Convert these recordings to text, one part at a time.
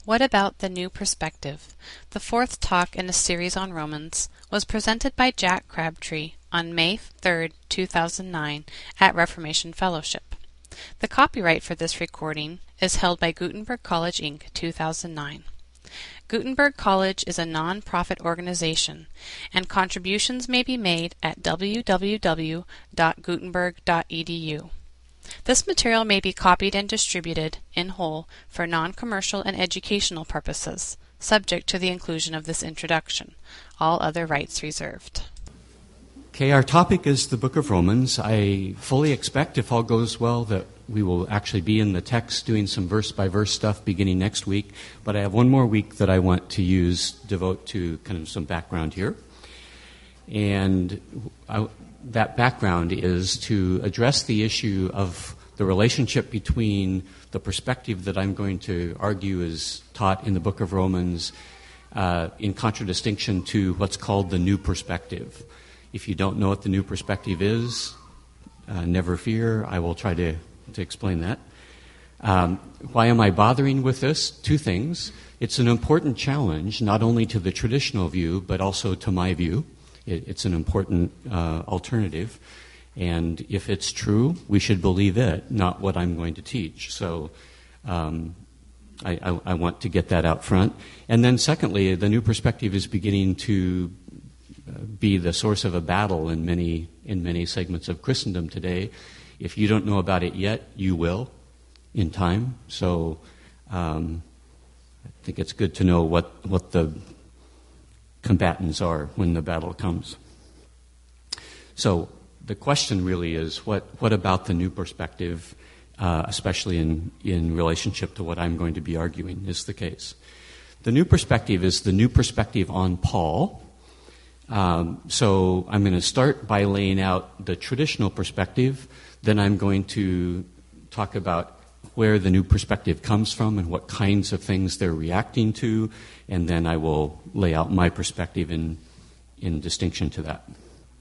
What about the new perspective? The fourth talk in a series on Romans was presented by Jack Crabtree on May 3, 2009 at Reformation Fellowship. The copyright for this recording is held by Gutenberg College, Inc., 2009. Gutenberg College is a non-profit organization, and contributions may be made at www.gutenberg.edu. This material may be copied and distributed in whole for non-commercial and educational purposes, subject to the inclusion of this introduction. All other rights reserved. Okay, our topic is the book of Romans. I fully expect, if all goes well, that we will actually be in the text doing some verse-by-verse stuff beginning next week. But I have one more week that I want to devote to kind of some background here. And that background is to address the issue of the relationship between the perspective that I'm going to argue is taught in the book of Romans in contradistinction to what's called the new perspective. If you don't know what the new perspective is, never fear. I will try to explain that. Why am I bothering with this? Two things. It's an important challenge, not only to the traditional view, but also to my view. It's an important alternative. And if it's true, we should believe it, not what I'm going to teach. So I want to get that out front. And then secondly, the new perspective is beginning to be the source of a battle in many segments of Christendom today. If you don't know about it yet, you will in time. So I think it's good to know what the combatants are when the battle comes. So the question really is, what about the new perspective, especially in relationship to what I'm going to be arguing is the case. The new perspective is the new perspective on Paul. So I'm going to start by laying out the traditional perspective. Then I'm going to talk about where the new perspective comes from and what kinds of things they're reacting to, and then I will lay out my perspective in distinction to that.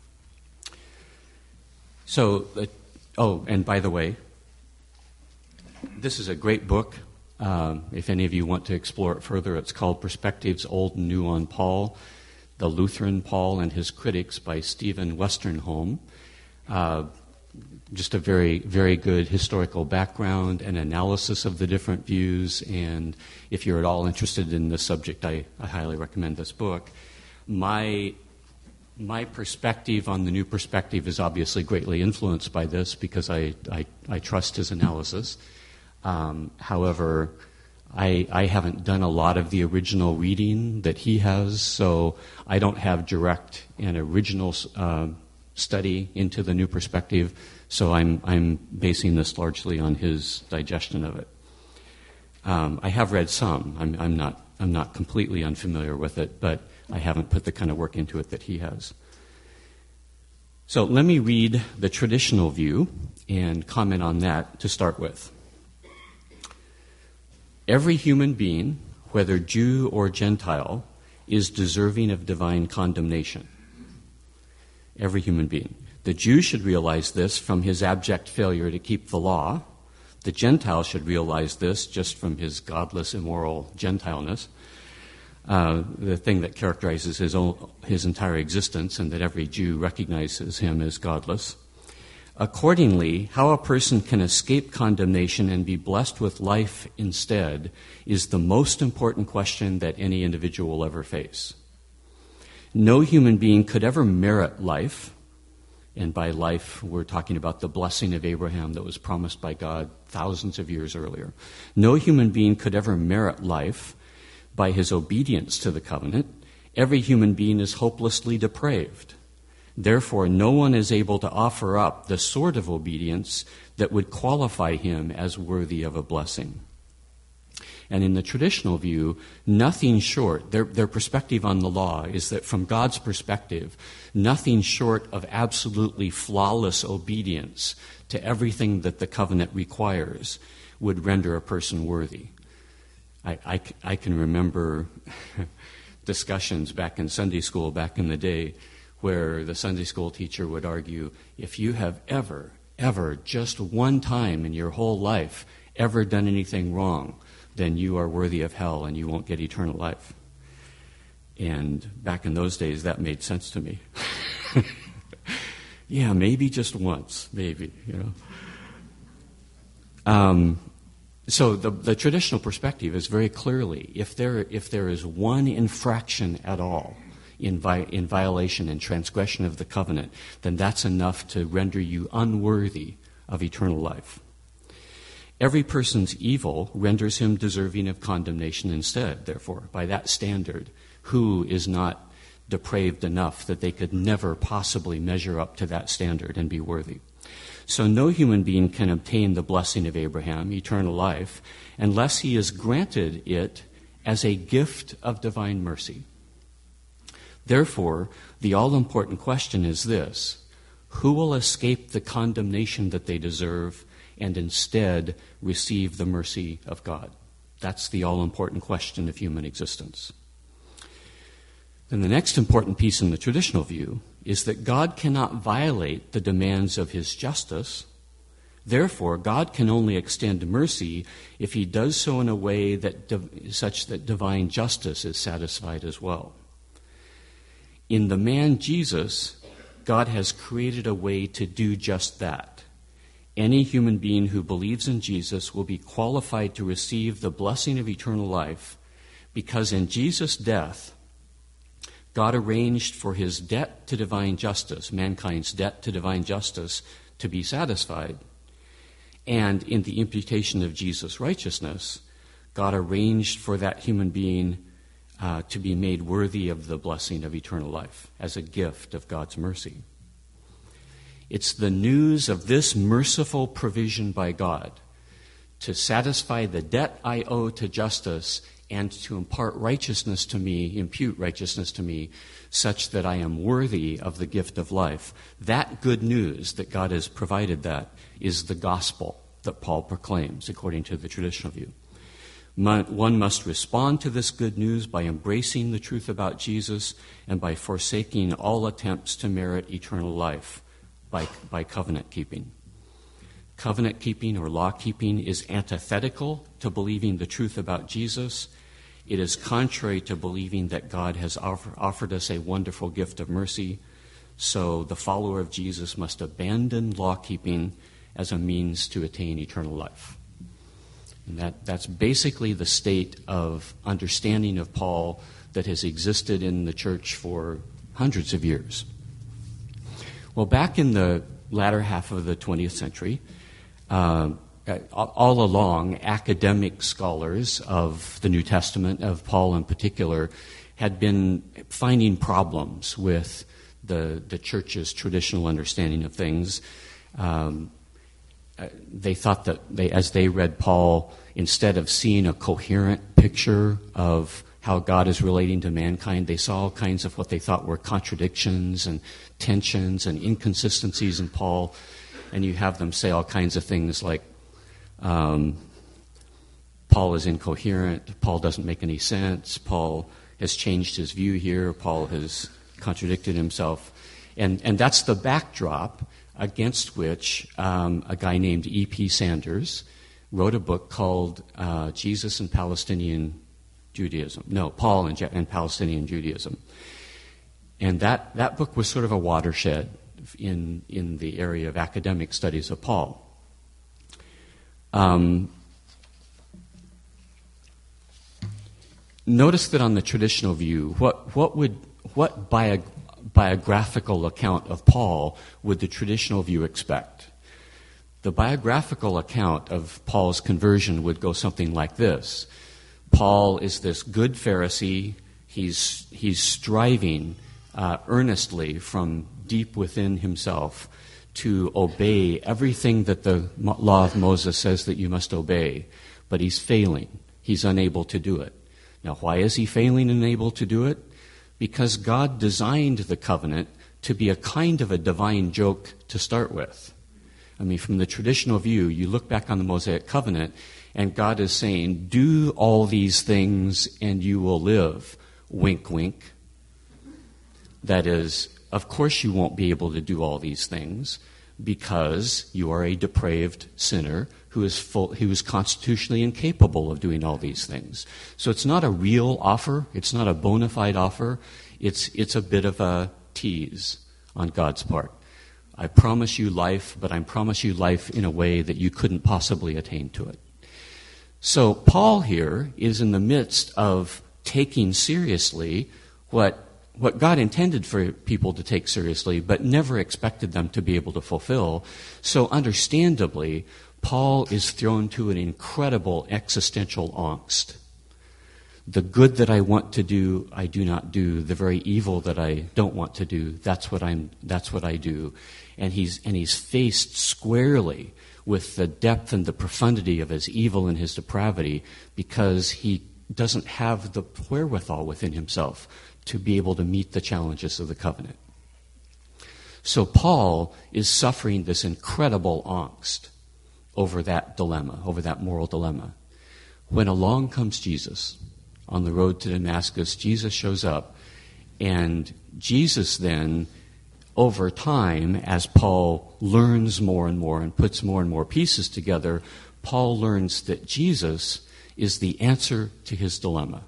So, and by the way, this is a great book. If any of you want to explore it further, it's called Perspectives Old and New on Paul, The Lutheran Paul and His Critics by Stephen Westerholm. Just a very, very good historical background and analysis of the different views. And if you're at all interested in this subject, I highly recommend this book. My perspective on the new perspective is obviously greatly influenced by this because I trust his analysis. However, I haven't done a lot of the original reading that he has, so I don't have direct and original study into the new perspective. So I'm basing this largely on his digestion of it. I have read some. I'm not completely unfamiliar with it, but I haven't put the kind of work into it that he has. So let me read the traditional view and comment on that to start with. Every human being, whether Jew or Gentile, is deserving of divine condemnation. Every human being. The Jew should realize this from his abject failure to keep the law. The Gentile should realize this just from his godless, immoral Gentileness, the thing that characterizes his entire existence, and that every Jew recognizes him as godless. Accordingly, how a person can escape condemnation and be blessed with life instead is the most important question that any individual will ever face. No human being could ever merit life. And by life, we're talking about the blessing of Abraham that was promised by God thousands of years earlier. No human being could ever merit life by his obedience to the covenant. Every human being is hopelessly depraved. Therefore, no one is able to offer up the sort of obedience that would qualify him as worthy of a blessing. And in the traditional view, nothing short, their perspective on the law is that from God's perspective, nothing short of absolutely flawless obedience to everything that the covenant requires would render a person worthy. I can remember discussions back in Sunday school back in the day where the Sunday school teacher would argue, if you have ever, just one time in your whole life, ever done anything wrong, then you are worthy of hell and you won't get eternal life. And back in those days, that made sense to me. Yeah, maybe just once, maybe, So the traditional perspective is very clearly, if there is one infraction at all in violation and transgression of the covenant, then that's enough to render you unworthy of eternal life. Every person's evil renders him deserving of condemnation instead, therefore, by that standard. Who is not depraved enough that they could never possibly measure up to that standard and be worthy? So no human being can obtain the blessing of Abraham, eternal life, unless he is granted it as a gift of divine mercy. Therefore, the all-important question is this: who will escape the condemnation that they deserve and instead receive the mercy of God? That's the all-important question of human existence. Then the next important piece in the traditional view is that God cannot violate the demands of his justice. Therefore, God can only extend mercy if he does so in a way such that divine justice is satisfied as well. In the man Jesus, God has created a way to do just that. Any human being who believes in Jesus will be qualified to receive the blessing of eternal life because in Jesus' death, God arranged for his debt to divine justice, mankind's debt to divine justice, to be satisfied. And in the imputation of Jesus' righteousness, God arranged for that human being to be made worthy of the blessing of eternal life as a gift of God's mercy. It's the news of this merciful provision by God to satisfy the debt I owe to justice and to impute righteousness to me, such that I am worthy of the gift of life. That good news that God has provided that is the gospel that Paul proclaims, according to the traditional view. One must respond to this good news by embracing the truth about Jesus and by forsaking all attempts to merit eternal life by covenant keeping. Covenant keeping or law keeping is antithetical to believing the truth about Jesus. It is contrary to believing that God has offered us a wonderful gift of mercy. So the follower of Jesus must abandon law keeping as a means to attain eternal life. And that's basically the state of understanding of Paul that has existed in the church for hundreds of years. Well, back in the latter half of the 20th century, all along, academic scholars of the New Testament, of Paul in particular, had been finding problems with the church's traditional understanding of things. They thought that as they read Paul, instead of seeing a coherent picture of how God is relating to mankind, they saw all kinds of what they thought were contradictions and tensions and inconsistencies in Paul. And you have them say all kinds of things like, Paul is incoherent, Paul doesn't make any sense, Paul has changed his view here, Paul has contradicted himself. And that's the backdrop against which a guy named E.P. Sanders wrote a book called Jesus and Palestinian Judaism. No, Paul and Palestinian Judaism. And that book was sort of a watershed in the area of academic studies of Paul. Notice that on the traditional view, what biographical account of Paul would the traditional view expect? The biographical account of Paul's conversion would go something like this. Paul is this good Pharisee. He's striving earnestly from deep within himself to obey everything that the law of Moses says that you must obey, but he's failing. He's unable to do it. Now, why is he failing and unable to do it? Because God designed the covenant to be a kind of a divine joke to start with. I mean, from the traditional view, you look back on the Mosaic covenant, and God is saying, do all these things and you will live. Wink, wink. That is, of course you won't be able to do all these things because you are a depraved sinner who is constitutionally incapable of doing all these things. So it's not a real offer. It's not a bona fide offer. It's a bit of a tease on God's part. I promise you life, but I promise you life in a way that you couldn't possibly attain to it. So Paul here is in the midst of taking seriously what God intended for people to take seriously, but never expected them to be able to fulfill. So understandably, Paul is thrown to an incredible existential angst. The good that I want to do, I do not do. The very evil that I don't want to do, that's what I do. And he's faced squarely with the depth and the profundity of his evil and his depravity, because he doesn't have the wherewithal within himself to be able to meet the challenges of the covenant. So Paul is suffering this incredible angst over that dilemma, over that moral dilemma. When along comes Jesus on the road to Damascus, Jesus shows up, and Jesus then, over time, as Paul learns more and more and puts more and more pieces together, Paul learns that Jesus is the answer to his dilemma.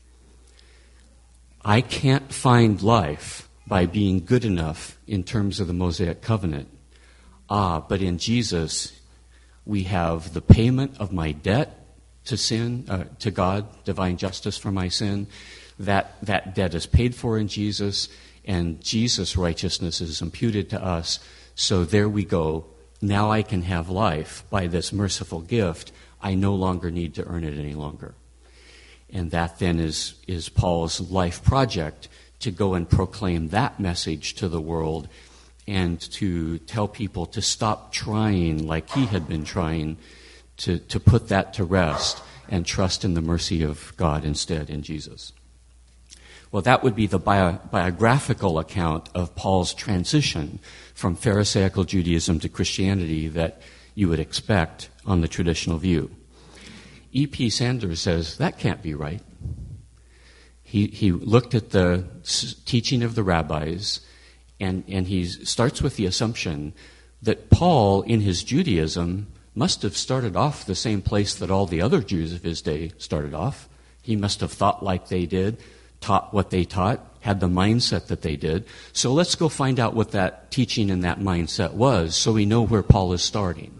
I can't find life by being good enough in terms of the Mosaic covenant. But in Jesus, we have the payment of my debt to sin, to God, divine justice for my sin. That debt is paid for in Jesus, and Jesus' righteousness is imputed to us. So there we go. Now I can have life by this merciful gift. I no longer need to earn it any longer. And that then is Paul's life project, to go and proclaim that message to the world and to tell people to stop trying like he had been trying, to put that to rest and trust in the mercy of God instead, in Jesus. Well, that would be the biographical account of Paul's transition from Pharisaical Judaism to Christianity that you would expect on the traditional view. E.P. Sanders says that can't be right. He looked at the teaching of the rabbis, and he starts with the assumption that Paul, in his Judaism, must have started off the same place that all the other Jews of his day started off. He must have thought like they did, taught what they taught, had the mindset that they did. So let's go find out what that teaching and that mindset was, so we know where Paul is starting.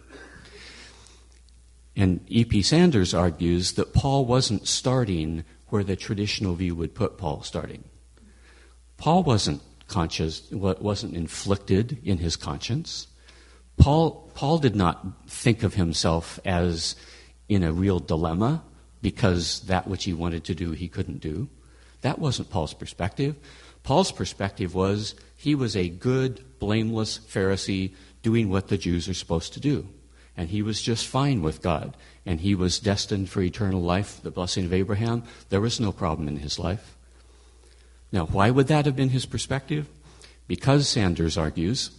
And E.P. Sanders argues that Paul wasn't starting where the traditional view would put Paul starting. Paul wasn't conscious, wasn't inflicted in his conscience. Paul did not think of himself as in a real dilemma because that which he wanted to do he couldn't do. That wasn't Paul's perspective. Paul's perspective was he was a good, blameless Pharisee doing what the Jews are supposed to do. And he was just fine with God. And he was destined for eternal life, the blessing of Abraham. There was no problem in his life. Now, why would that have been his perspective? Because, Sanders argues,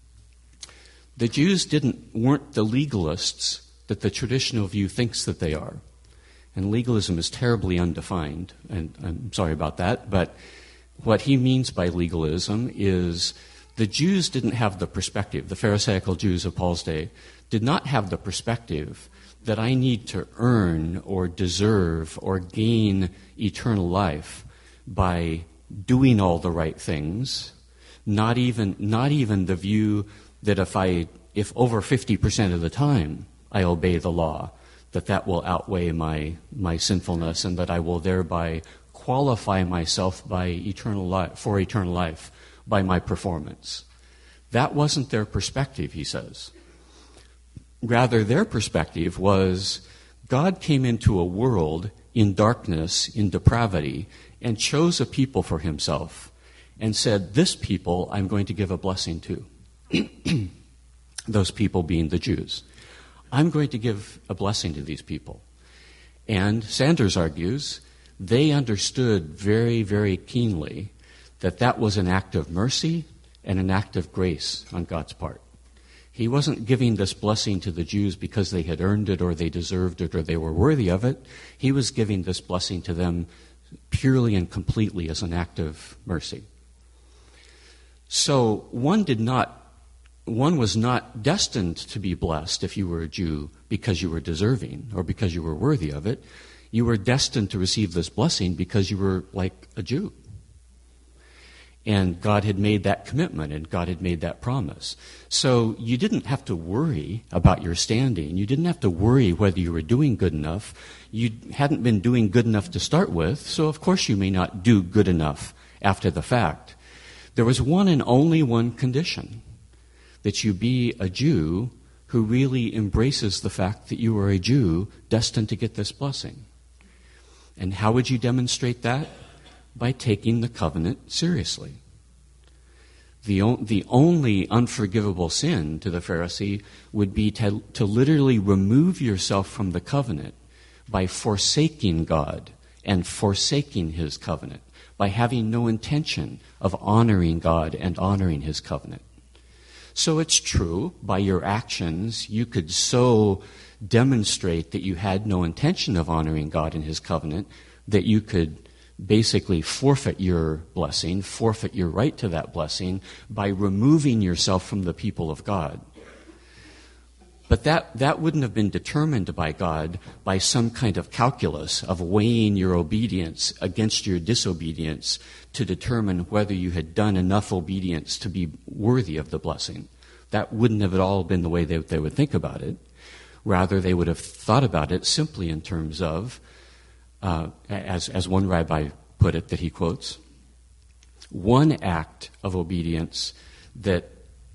the Jews weren't the legalists that the traditional view thinks that they are. And legalism is terribly undefined, and I'm sorry about that, but what he means by legalism is the Jews didn't have the perspective, the Pharisaical Jews of Paul's day did not have the perspective that I need to earn or deserve or gain eternal life by doing all the right things, not even the view that if over 50% of the time I obey the law, that will outweigh my sinfulness, and that I will thereby qualify myself for eternal life by my performance. That wasn't their perspective, he says. Rather, their perspective was God came into a world in darkness, in depravity, and chose a people for himself and said, this people I'm going to give a blessing to. Those people being the Jews. I'm going to give a blessing to these people. And Sanders argues they understood very, very keenly that was an act of mercy and an act of grace on God's part. He wasn't giving this blessing to the Jews because they had earned it or they deserved it or they were worthy of it. He was giving this blessing to them purely and completely as an act of mercy. So one did not one was not destined to be blessed if you were a Jew because you were deserving or because you were worthy of it. You were destined to receive this blessing because you were like a Jew. And God had made that commitment, and God had made that promise. So you didn't have to worry about your standing. You didn't have to worry whether you were doing good enough. You hadn't been doing good enough to start with, so of course you may not do good enough after the fact. There was one and only one condition, that you be a Jew who really embraces the fact that you are a Jew destined to get this blessing. And how would you demonstrate that? By taking the covenant seriously. The only unforgivable sin to the Pharisee would be to literally remove yourself from the covenant by forsaking God and forsaking His covenant, by having no intention of honoring God and honoring His covenant. So it's true, by your actions, you could so demonstrate that you had no intention of honoring God and His covenant that you could basically forfeit your blessing, forfeit your right to that blessing by removing yourself from the people of God. But that wouldn't have been determined by God by some kind of calculus of weighing your obedience against your disobedience to determine whether you had done enough obedience to be worthy of the blessing. That wouldn't have at all been the way they would think about it. Rather, they would have thought about it simply in terms of, as one rabbi put it that he quotes, one act of obedience that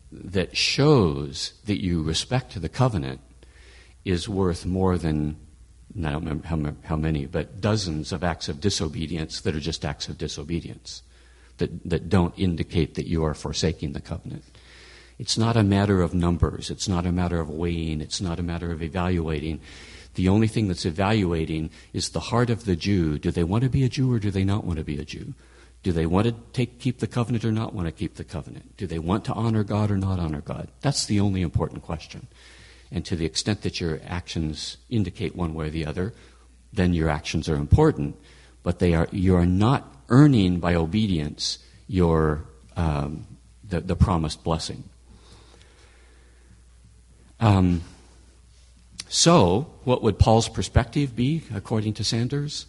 shows that you respect the covenant is worth more than, I don't remember how many, but dozens of acts of disobedience that are just acts of disobedience, that don't indicate that you are forsaking the covenant. It's not a matter of numbers. It's not a matter of weighing. It's not a matter of evaluating. The only thing that's evaluating is the heart of the Jew. Do they want to be a Jew or do they not want to be a Jew? Do they want to keep the covenant or not want to keep the covenant? Do they want to honor God or not honor God? That's the only important question. And to the extent that your actions indicate one way or the other, then your actions are important. But you are not earning by obedience the promised blessing. So, what would Paul's perspective be, according to Sanders?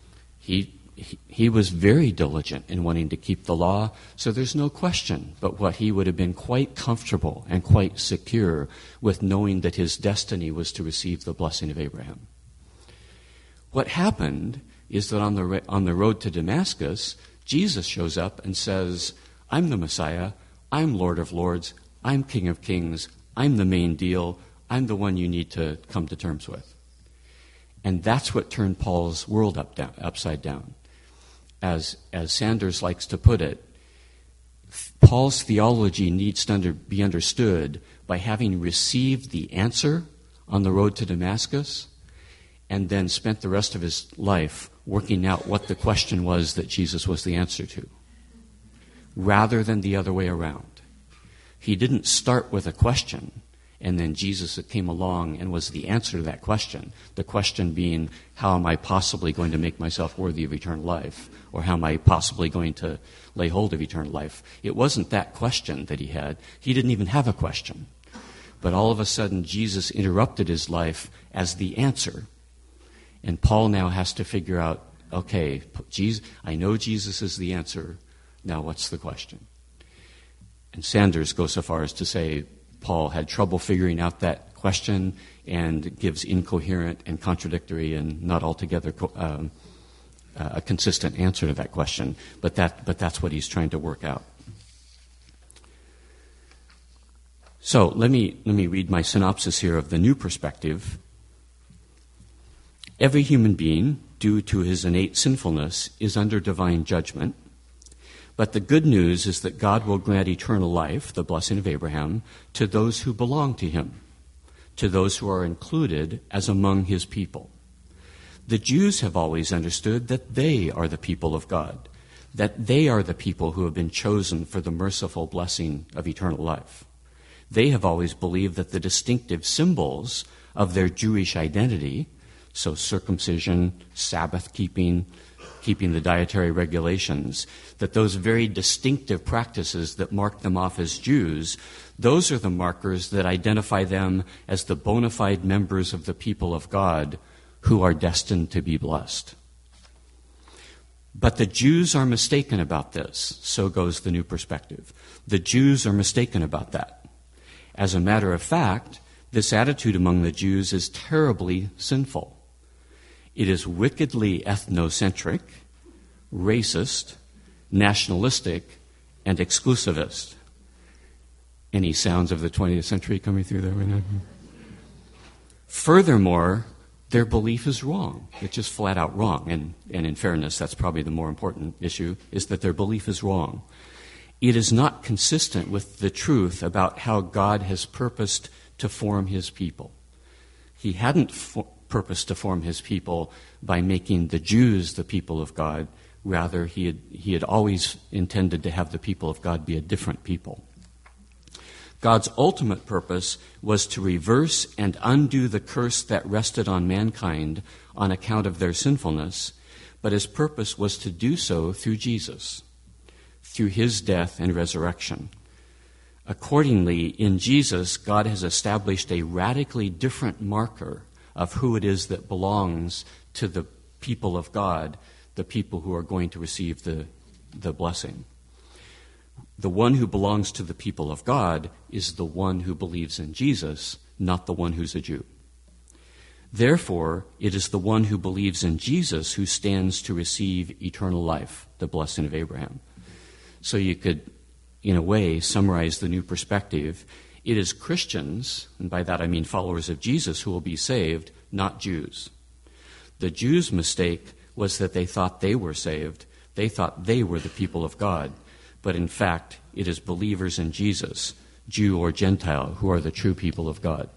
He was very diligent in wanting to keep the law, so there's no question but what he would have been quite comfortable and quite secure with knowing that his destiny was to receive the blessing of Abraham. What happened is that on the road to Damascus, Jesus shows up and says, I'm the Messiah, I'm Lord of Lords, I'm King of Kings, I'm the main deal, I'm the one you need to come to terms with. And that's what turned Paul's world upside down. As Sanders likes to put it, Paul's theology needs to be understood by having received the answer on the road to Damascus and then spent the rest of his life working out what the question was that Jesus was the answer to, rather than the other way around. He didn't start with a question, and then Jesus came along and was the answer to that question. The question being, how am I possibly going to make myself worthy of eternal life? Or how am I possibly going to lay hold of eternal life? It wasn't that question that he had. He didn't even have a question. But all of a sudden, Jesus interrupted his life as the answer. And Paul now has to figure out, okay, I know Jesus is the answer. Now what's the question? And Sanders goes so far as to say, Paul had trouble figuring out that question and gives incoherent and contradictory and not altogether a consistent answer to that question. But that's what he's trying to work out. So let me read my synopsis here of the new perspective. Every human being, due to his innate sinfulness, is under divine judgment. But the good news is that God will grant eternal life, the blessing of Abraham, to those who belong to him, to those who are included as among his people. The Jews have always understood that they are the people of God, that they are the people who have been chosen for the merciful blessing of eternal life. They have always believed that the distinctive symbols of their Jewish identity, so circumcision, Sabbath keeping, keeping the dietary regulations, that those very distinctive practices that mark them off as Jews, those are the markers that identify them as the bona fide members of the people of God who are destined to be blessed. But the Jews are mistaken about this. So goes the new perspective. The Jews are mistaken about that. As a matter of fact, this attitude among the Jews is terribly sinful. It is wickedly ethnocentric, racist, nationalistic, and exclusivist. Any sounds of the 20th century coming through there right now? Furthermore, their belief is wrong. It's just flat out wrong. And in fairness, that's probably the more important issue, is that their belief is wrong. It is not consistent with the truth about how God has purposed to form his people. He hadn't purposed to form his people by making the Jews the people of God. Rather, he had always intended to have the people of God be a different people. God's ultimate purpose was to reverse and undo the curse that rested on mankind on account of their sinfulness, but his purpose was to do so through Jesus, through his death and resurrection. Accordingly, in Jesus, God has established a radically different marker of who it is that belongs to the people of God, the people who are going to receive the blessing. The one who belongs to the people of God is the one who believes in Jesus, not the one who's a Jew. Therefore, it is the one who believes in Jesus who stands to receive eternal life, the blessing of Abraham. So you could, in a way, summarize the new perspective. It is Christians, and by that I mean followers of Jesus, who will be saved, not Jews. The Jews' mistake was that they thought they were saved. They thought they were the people of God. But in fact, it is believers in Jesus, Jew or Gentile, who are the true people of God.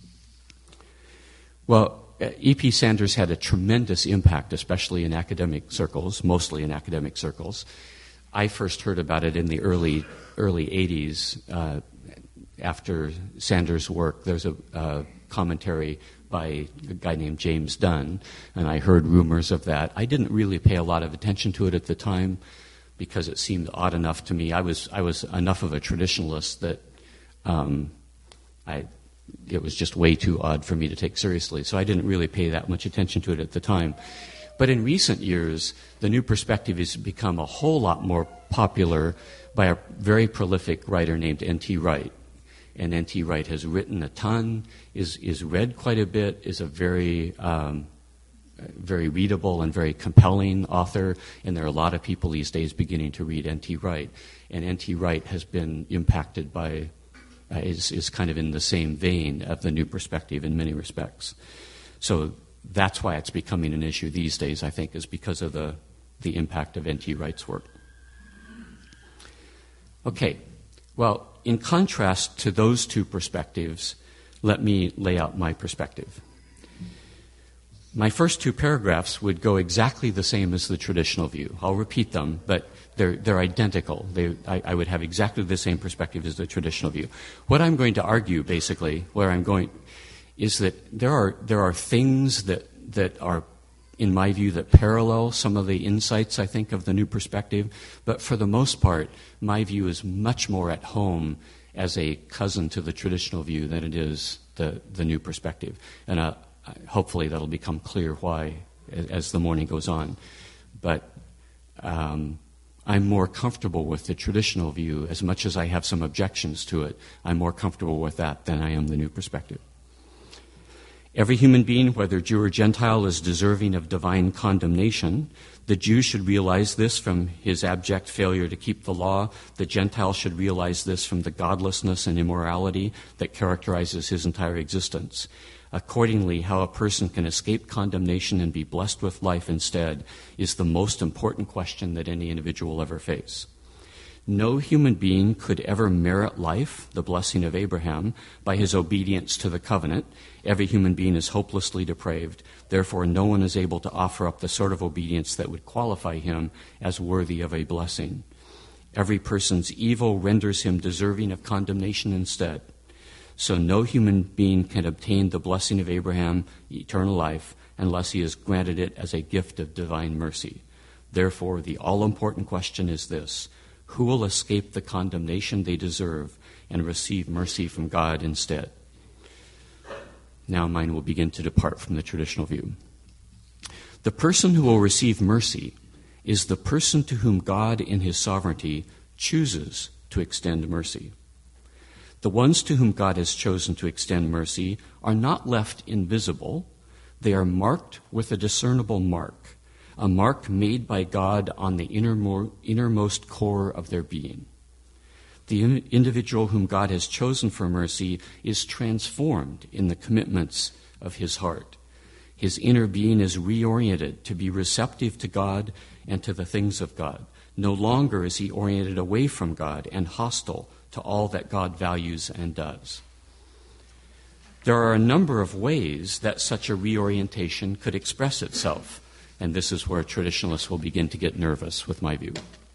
Well, E.P. Sanders had a tremendous impact, especially in academic circles, mostly in academic circles. I first heard about it in the early 80s after Sanders' work. There's a commentary by a guy named James Dunn, and I heard rumors of that. I didn't really pay a lot of attention to it at the time, because it seemed odd enough to me. I was enough of a traditionalist that it was just way too odd for me to take seriously. So I didn't really pay that much attention to it at the time. But in recent years, the new perspective has become a whole lot more popular by a very prolific writer named N.T. Wright. And N.T. Wright has written a ton, is read quite a bit, is a very readable and very compelling author, and there are a lot of people these days beginning to read N.T. Wright. And N.T. Wright has been impacted by, is kind of in the same vein of the new perspective in many respects. So that's why it's becoming an issue these days, I think, is because of the impact of N.T. Wright's work. Okay, well, in contrast to those two perspectives, let me lay out my perspective. My first two paragraphs would go exactly the same as the traditional view. I'll repeat them, but they're identical. I would have exactly the same perspective as the traditional view. What I'm going to argue, basically, where I'm going, is that there are things that are, in my view, that parallel some of the insights, I think, of the new perspective. But for the most part, my view is much more at home as a cousin to the traditional view than it is the new perspective. And hopefully that'll become clear why as the morning goes on. But I'm more comfortable with the traditional view. As much as I have some objections to it, I'm more comfortable with that than I am the new perspective. Every human being, whether Jew or Gentile, is deserving of divine condemnation. The Jew should realize this from his abject failure to keep the law. The Gentile should realize this from the godlessness and immorality that characterizes his entire existence. Accordingly, how a person can escape condemnation and be blessed with life instead is the most important question that any individual will ever face. No human being could ever merit life, the blessing of Abraham, by his obedience to the covenant. Every human being is hopelessly depraved. Therefore, no one is able to offer up the sort of obedience that would qualify him as worthy of a blessing. Every person's evil renders him deserving of condemnation instead. So no human being can obtain the blessing of Abraham, eternal life, unless he is granted it as a gift of divine mercy. Therefore, the all-important question is this: who will escape the condemnation they deserve and receive mercy from God instead? Now mine will begin to depart from the traditional view. The person who will receive mercy is the person to whom God in his sovereignty chooses to extend mercy. The ones to whom God has chosen to extend mercy are not left invisible. They are marked with a discernible mark, a mark made by God on the innermost core of their being. The individual whom God has chosen for mercy is transformed in the commitments of his heart. His inner being is reoriented to be receptive to God and to the things of God. No longer is he oriented away from God and hostile to all that God values and does. There are a number of ways that such a reorientation could express itself, and this is where traditionalists will begin to get nervous with my view.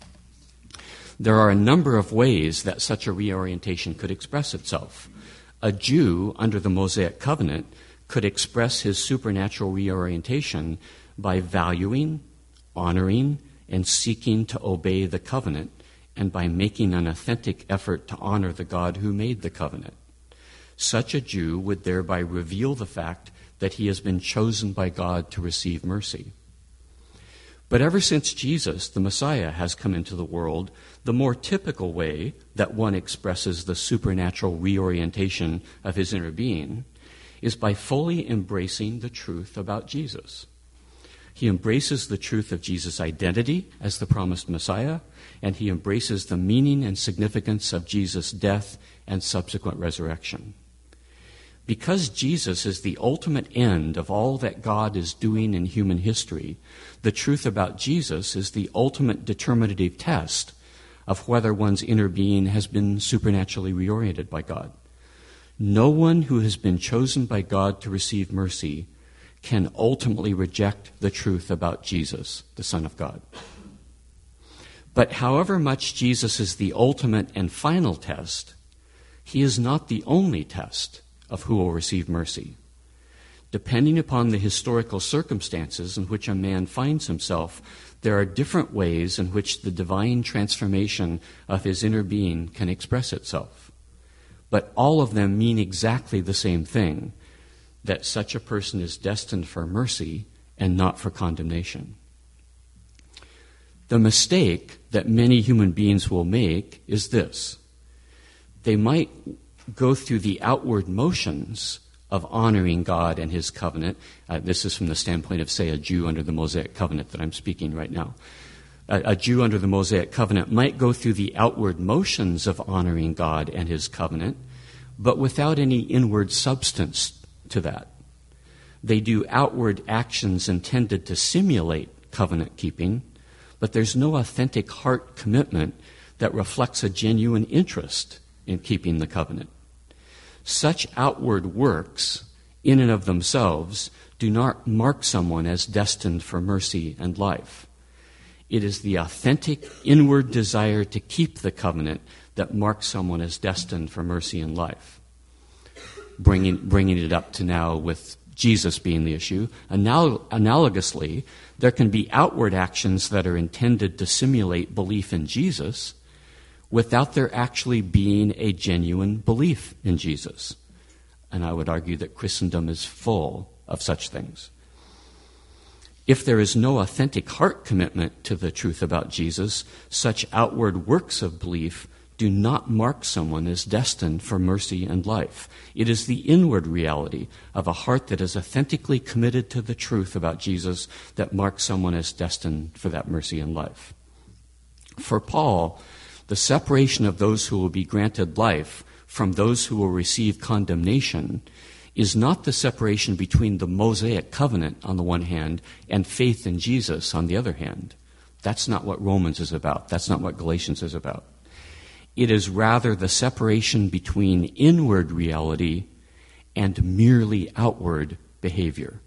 There are a number of ways that such a reorientation could express itself. A Jew under the Mosaic covenant could express his supernatural reorientation by valuing, honoring, and seeking to obey the covenant, and by making an authentic effort to honor the God who made the covenant. Such a Jew would thereby reveal the fact that he has been chosen by God to receive mercy. But ever since Jesus, the Messiah, has come into the world, the more typical way that one expresses the supernatural reorientation of his inner being is by fully embracing the truth about Jesus. He embraces the truth of Jesus' identity as the promised Messiah, and he embraces the meaning and significance of Jesus' death and subsequent resurrection. Because Jesus is the ultimate end of all that God is doing in human history, the truth about Jesus is the ultimate determinative test of whether one's inner being has been supernaturally reoriented by God. No one who has been chosen by God to receive mercy can ultimately reject the truth about Jesus, the Son of God. But however much Jesus is the ultimate and final test, he is not the only test of who will receive mercy. Depending upon the historical circumstances in which a man finds himself, there are different ways in which the divine transformation of his inner being can express itself. But all of them mean exactly the same thing, that such a person is destined for mercy and not for condemnation. The mistake that many human beings will make is this: they might go through the outward motions of honoring God and his covenant. This is from the standpoint of, say, a Jew under the Mosaic covenant that I'm speaking right now. A Jew under the Mosaic covenant might go through the outward motions of honoring God and his covenant, but without any inward substance to that. They do outward actions intended to simulate covenant keeping, but there's no authentic heart commitment that reflects a genuine interest in keeping the covenant. Such outward works, in and of themselves, do not mark someone as destined for mercy and life. It is the authentic inward desire to keep the covenant that marks someone as destined for mercy and life. Bringing it up to now with Jesus being the issue, analogously, there can be outward actions that are intended to simulate belief in Jesus without there actually being a genuine belief in Jesus. And I would argue that Christendom is full of such things. If there is no authentic heart commitment to the truth about Jesus, such outward works of belief do not mark someone as destined for mercy and life. It is the inward reality of a heart that is authentically committed to the truth about Jesus that marks someone as destined for that mercy and life. For Paul, the separation of those who will be granted life from those who will receive condemnation is not the separation between the Mosaic covenant on the one hand and faith in Jesus on the other hand. That's not what Romans is about. That's not what Galatians is about. It is rather the separation between inward reality and merely outward behavior.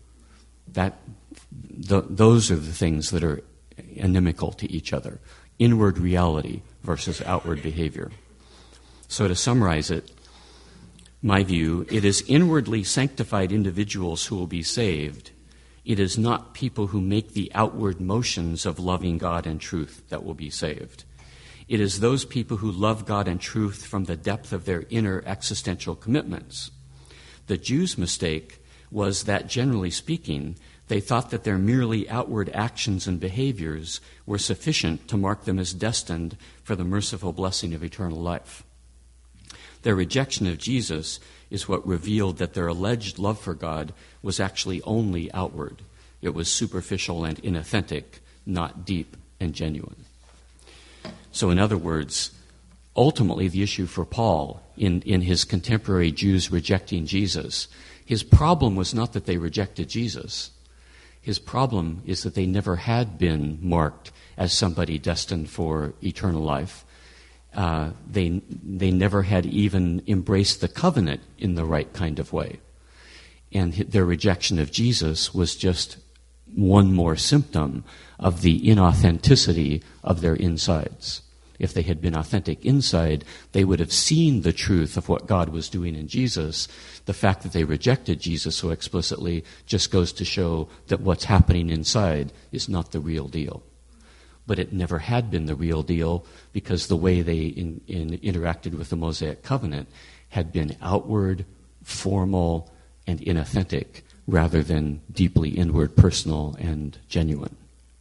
Those are the things that are inimical to each other. Inward reality versus outward behavior. So to summarize it, my view, it is inwardly sanctified individuals who will be saved. It is not people who make the outward motions of loving God and truth that will be saved. It is those people who love God and truth from the depth of their inner existential commitments. The Jews' mistake was that, generally speaking, they thought that their merely outward actions and behaviors were sufficient to mark them as destined for the merciful blessing of eternal life. Their rejection of Jesus is what revealed that their alleged love for God was actually only outward. It was superficial and inauthentic, not deep and genuine. So in other words, ultimately the issue for Paul in his contemporary Jews rejecting Jesus, his problem was not that they rejected Jesus. His problem is that they never had been marked as somebody destined for eternal life. They never had even embraced the covenant in the right kind of way. And their rejection of Jesus was just one more symptom of the inauthenticity of their insides. If they had been authentic inside, they would have seen the truth of what God was doing in Jesus. The fact that they rejected Jesus so explicitly just goes to show that what's happening inside is not the real deal. But it never had been the real deal because the way they interacted with the Mosaic covenant had been outward, formal, and inauthentic rather than deeply inward, personal, and genuine.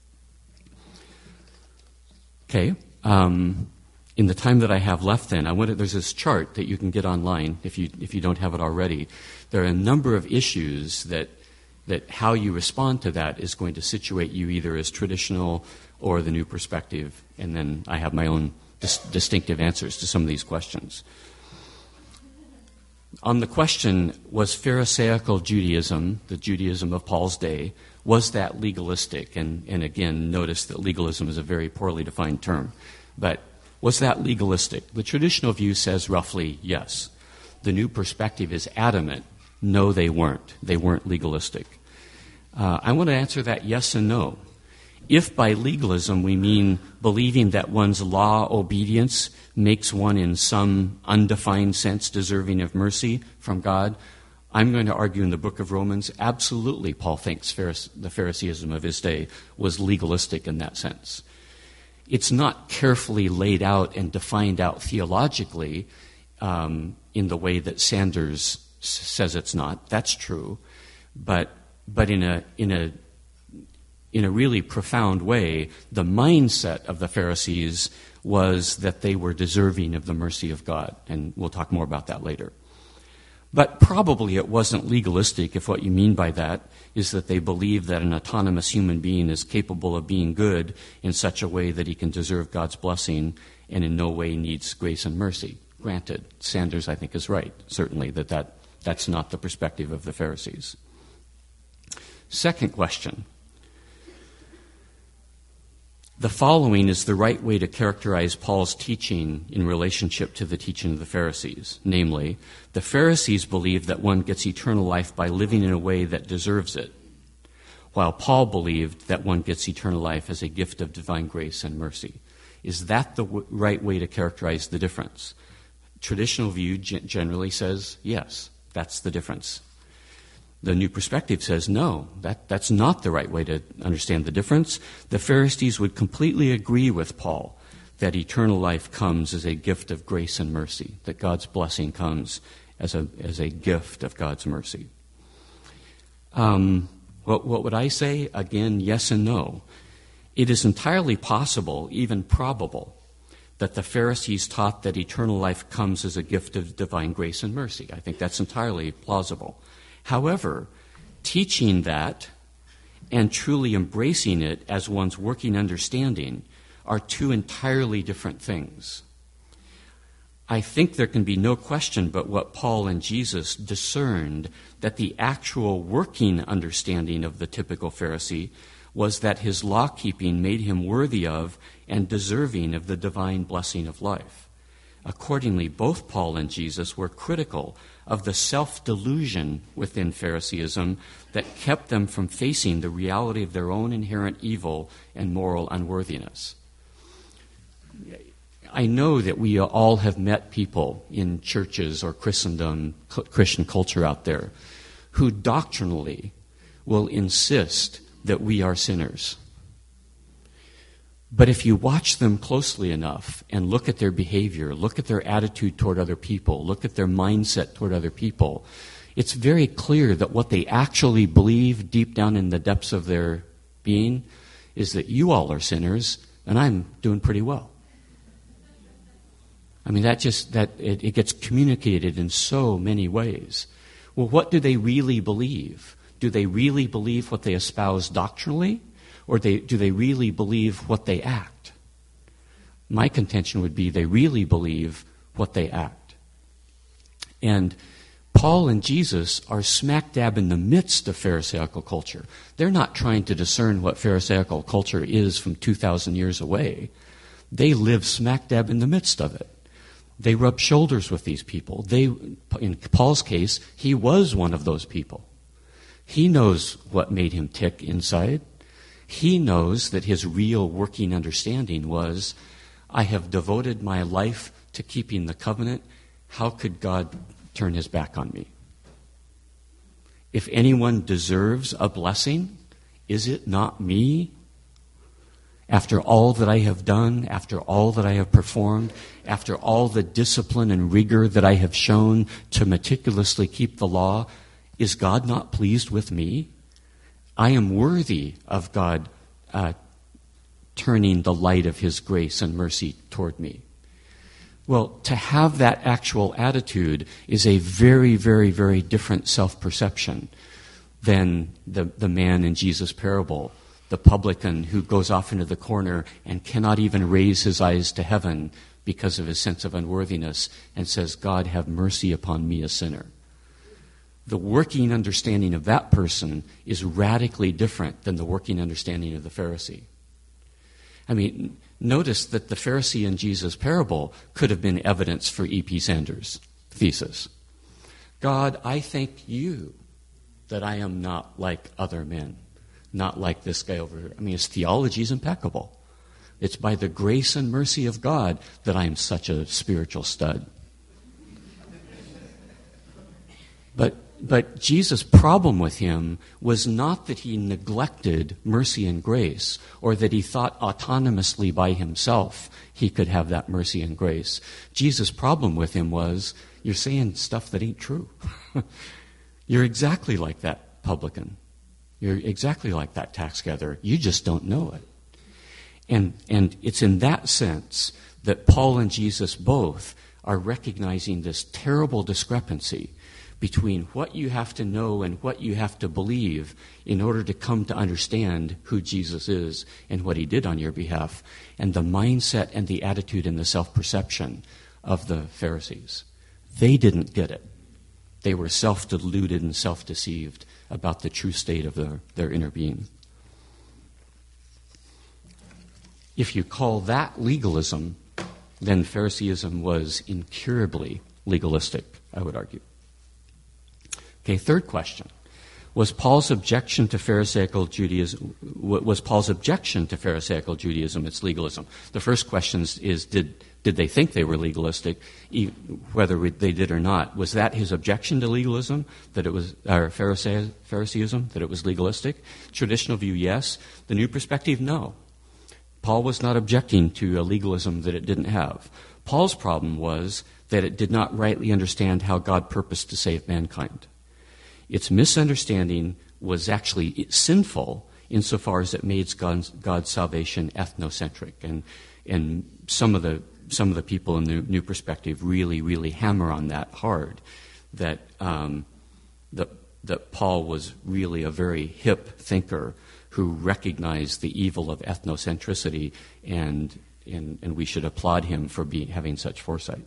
Okay. In the time that I have left then, there's this chart that you can get online if you don't have it already. There are a number of issues that how you respond to that is going to situate you either as traditional or the new perspective, and then I have my own distinctive answers to some of these questions. On the question, was Pharisaical Judaism, the Judaism of Paul's day, was that legalistic? And again, notice that legalism is a very poorly defined term. But was that legalistic? The traditional view says roughly yes. The new perspective is adamant. No, they weren't. They weren't legalistic. I want to answer that yes and no. If by legalism we mean believing that one's law obedience makes one in some undefined sense deserving of mercy from God, I'm going to argue in the book of Romans, absolutely Paul thinks the Phariseeism of his day was legalistic in that sense. It's not carefully laid out and defined out theologically in the way that Sanders says it's not. That's true. But in a really profound way, the mindset of the Pharisees was that they were deserving of the mercy of God. And we'll talk more about that later. But probably it wasn't legalistic if what you mean by that is that they believe that an autonomous human being is capable of being good in such a way that he can deserve God's blessing and in no way needs grace and mercy. Granted, Sanders, I think, is right, certainly, that's not the perspective of the Pharisees. Second question. The following is the right way to characterize Paul's teaching in relationship to the teaching of the Pharisees. Namely, the Pharisees believed that one gets eternal life by living in a way that deserves it, while Paul believed that one gets eternal life as a gift of divine grace and mercy. Is that the right way to characterize the difference? Traditional view generally says, yes, that's the difference. The new perspective says, no, that's not the right way to understand the difference. The Pharisees would completely agree with Paul that eternal life comes as a gift of grace and mercy, that God's blessing comes as a gift of God's mercy. What would I say? Again, yes and no. It is entirely possible, even probable, that the Pharisees taught that eternal life comes as a gift of divine grace and mercy. I think that's entirely plausible. However, teaching that and truly embracing it as one's working understanding are two entirely different things. I think there can be no question but what Paul and Jesus discerned, that the actual working understanding of the typical Pharisee was that his law-keeping made him worthy of and deserving of the divine blessing of life. Accordingly, both Paul and Jesus were critical of the self-delusion within Phariseeism that kept them from facing the reality of their own inherent evil and moral unworthiness. I know that we all have met people in churches or Christendom, Christian culture out there, who doctrinally will insist that we are sinners. But if you watch them closely enough and look at their behavior, look at their attitude toward other people, look at their mindset toward other people, it's very clear that what they actually believe deep down in the depths of their being is that you all are sinners and I'm doing pretty well. I mean, it gets communicated in so many ways. Well, what do they really believe? Do they really believe what they espouse doctrinally? Or do they really believe what they act? My contention would be they really believe what they act. And Paul and Jesus are smack dab in the midst of Pharisaical culture. They're not trying to discern what Pharisaical culture is from 2,000 years away. They live smack dab in the midst of it. They rub shoulders with these people. In Paul's case, he was one of those people. He knows what made him tick inside. He knows that his real working understanding was, I have devoted my life to keeping the covenant. How could God turn his back on me? If anyone deserves a blessing, is it not me? After all that I have done, after all that I have performed, after all the discipline and rigor that I have shown to meticulously keep the law, is God not pleased with me? I am worthy of God turning the light of his grace and mercy toward me. Well, to have that actual attitude is a very, very, very different self-perception than the man in Jesus' parable, the publican who goes off into the corner and cannot even raise his eyes to heaven because of his sense of unworthiness and says, God, have mercy upon me, a sinner. The working understanding of that person is radically different than the working understanding of the Pharisee. I mean, notice that the Pharisee in Jesus' parable could have been evidence for E.P. Sanders' thesis. God, I thank you that I am not like other men, not like this guy over here. I mean, his theology is impeccable. It's by the grace and mercy of God that I am such a spiritual stud. But Jesus' problem with him was not that he neglected mercy and grace, or that he thought autonomously by himself he could have that mercy and grace. Jesus' problem with him was, you're saying stuff that ain't true. You're exactly like that publican. You're exactly like that tax gatherer. You just don't know it. And it's in that sense that Paul and Jesus both are recognizing this terrible discrepancy between what you have to know and what you have to believe in order to come to understand who Jesus is and what he did on your behalf, and the mindset and the attitude and the self-perception of the Pharisees. They didn't get it. They were self-deluded and self-deceived about the true state of their inner being. If you call that legalism, then Phariseeism was incurably legalistic, I would argue. Okay, third question. Was Paul's objection to Pharisaical Judaism its legalism? The first question is did they think they were legalistic, whether they did or not? Was that his objection to legalism, that it was Phariseeism, that it was legalistic? Traditional view, yes. The new perspective, no. Paul was not objecting to a legalism that it didn't have. Paul's problem was that it did not rightly understand how God purposed to save mankind. Its misunderstanding was actually sinful insofar as it made God's salvation ethnocentric. And some of the people in the New Perspective really, really hammer on that hard, that Paul was really a very hip thinker who recognized the evil of ethnocentricity, and we should applaud him for having such foresight.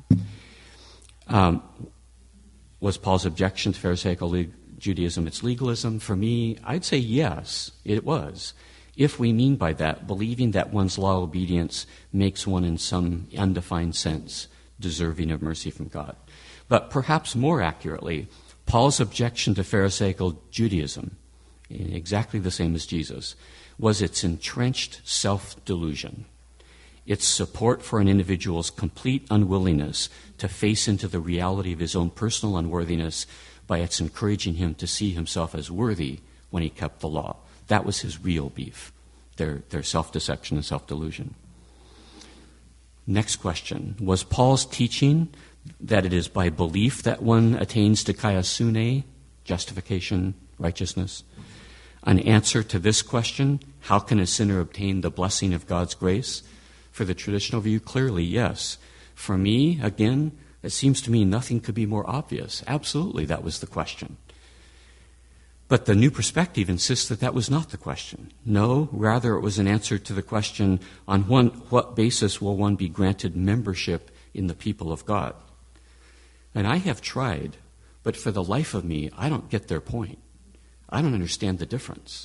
So, was Paul's objection to Pharisaical Judaism its legalism? For me, I'd say yes, it was. If we mean by that, believing that one's law obedience makes one in some undefined sense deserving of mercy from God. But perhaps more accurately, Paul's objection to Pharisaical Judaism, exactly the same as Jesus, was its entrenched self-delusion. Its support for an individual's complete unwillingness to face into the reality of his own personal unworthiness by its encouraging him to see himself as worthy when he kept the law. That was his real beef, their self-deception and self-delusion. Next question. Was Paul's teaching that it is by belief that one attains dikaiosune, justification, righteousness? An answer to this question, how can a sinner obtain the blessing of God's grace? For the traditional view, clearly, yes. For me, again, it seems to me nothing could be more obvious. Absolutely, that was the question. But the new perspective insists that that was not the question. No, rather it was an answer to the question, on what basis will one be granted membership in the people of God? And I have tried, but for the life of me, I don't get their point. I don't understand the difference.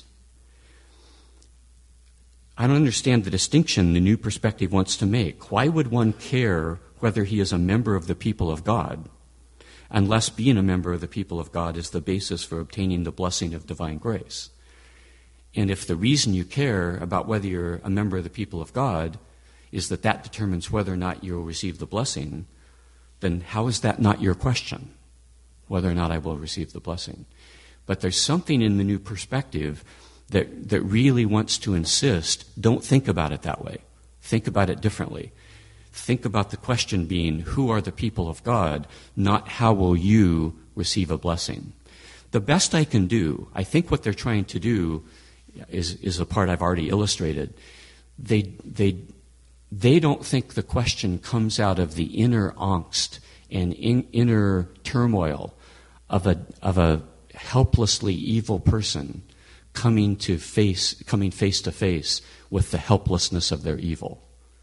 I don't understand the distinction the new perspective wants to make. Why would one care whether he is a member of the people of God, unless being a member of the people of God is the basis for obtaining the blessing of divine grace? And if the reason you care about whether you're a member of the people of God is that that determines whether or not you'll receive the blessing, then how is that not your question, whether or not I will receive the blessing? But there's something in the new perspective that really wants to insist, don't think about it that way. Think about it differently. Think about the question being, who are the people of God, not how will you receive a blessing? The best I can do, I think what they're trying to do is a part I've already illustrated. They don't think the question comes out of the inner angst and inner turmoil of a helplessly evil person coming face to face with the helplessness of their evil.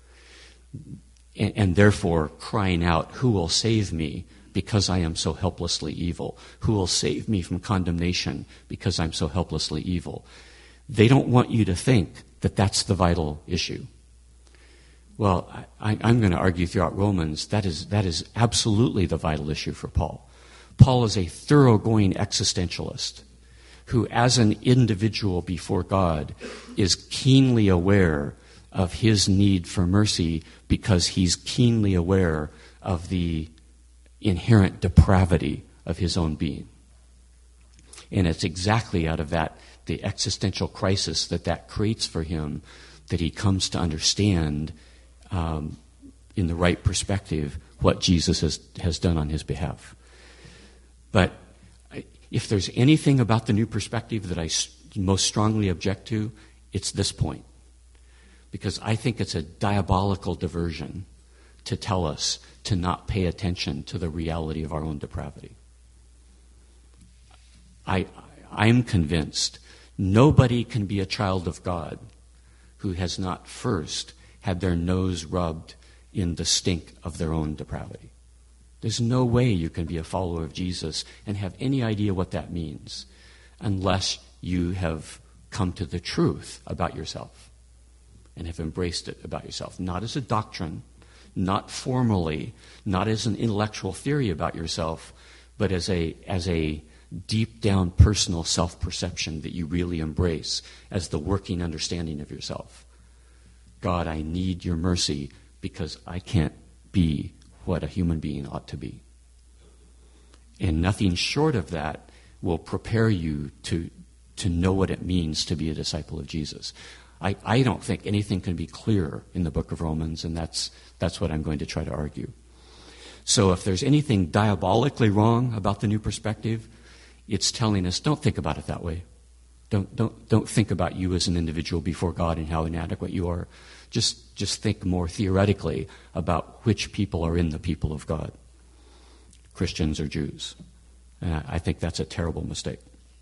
And therefore crying out, who will save me because I am so helplessly evil? Who will save me from condemnation because I'm so helplessly evil? They don't want you to think that that's the vital issue. Well, I'm going to argue throughout Romans that is absolutely the vital issue for Paul. Paul is a thoroughgoing existentialist who, as an individual before God, is keenly aware of his need for mercy because he's keenly aware of the inherent depravity of his own being. And it's exactly out of that, the existential crisis that creates for him, that he comes to understand in the right perspective what Jesus has done on his behalf. But if there's anything about the new perspective that I most strongly object to, it's this point. Because I think it's a diabolical diversion to tell us to not pay attention to the reality of our own depravity. I'm convinced nobody can be a child of God who has not first had their nose rubbed in the stink of their own depravity. There's no way you can be a follower of Jesus and have any idea what that means unless you have come to the truth about yourself and have embraced it about yourself. Not as a doctrine, not formally, not as an intellectual theory about yourself, but as a deep down personal self-perception that you really embrace as the working understanding of yourself. God, I need your mercy because I can't be what a human being ought to be. And nothing short of that will prepare you to know what it means to be a disciple of Jesus. I don't think anything can be clearer in the book of Romans, and that's what I'm going to try to argue. So if there's anything diabolically wrong about the new perspective, it's telling us, don't think about it that way. Don't think about you as an individual before God and how inadequate you are. Just think more theoretically about which people are in the people of God, Christians or Jews. I think that's a terrible mistake.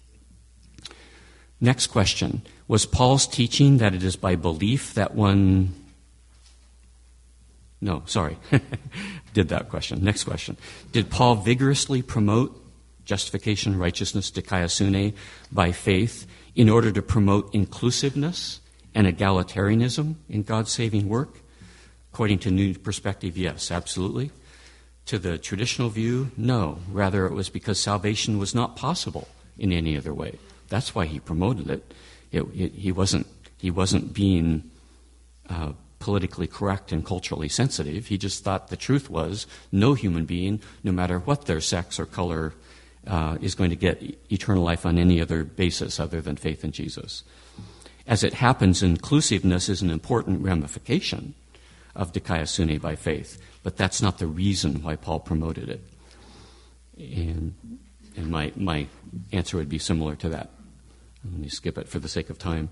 Next question. Was Paul's teaching that it is by belief that one... No, sorry. Did that question. Next question. Did Paul vigorously promote justification, righteousness, dikaiosune, by faith in order to promote inclusiveness and egalitarianism in God's saving work? According to new perspective, yes, absolutely. To the traditional view, no. Rather, it was because salvation was not possible in any other way. That's why he promoted it. He wasn't being politically correct and culturally sensitive. He just thought the truth was no human being, no matter what their sex or color, is going to get eternal life on any other basis other than faith in Jesus. As it happens, inclusiveness is an important ramification of dikaiosune by faith, but that's not the reason why Paul promoted it. And my answer would be similar to that. Let me skip it for the sake of time.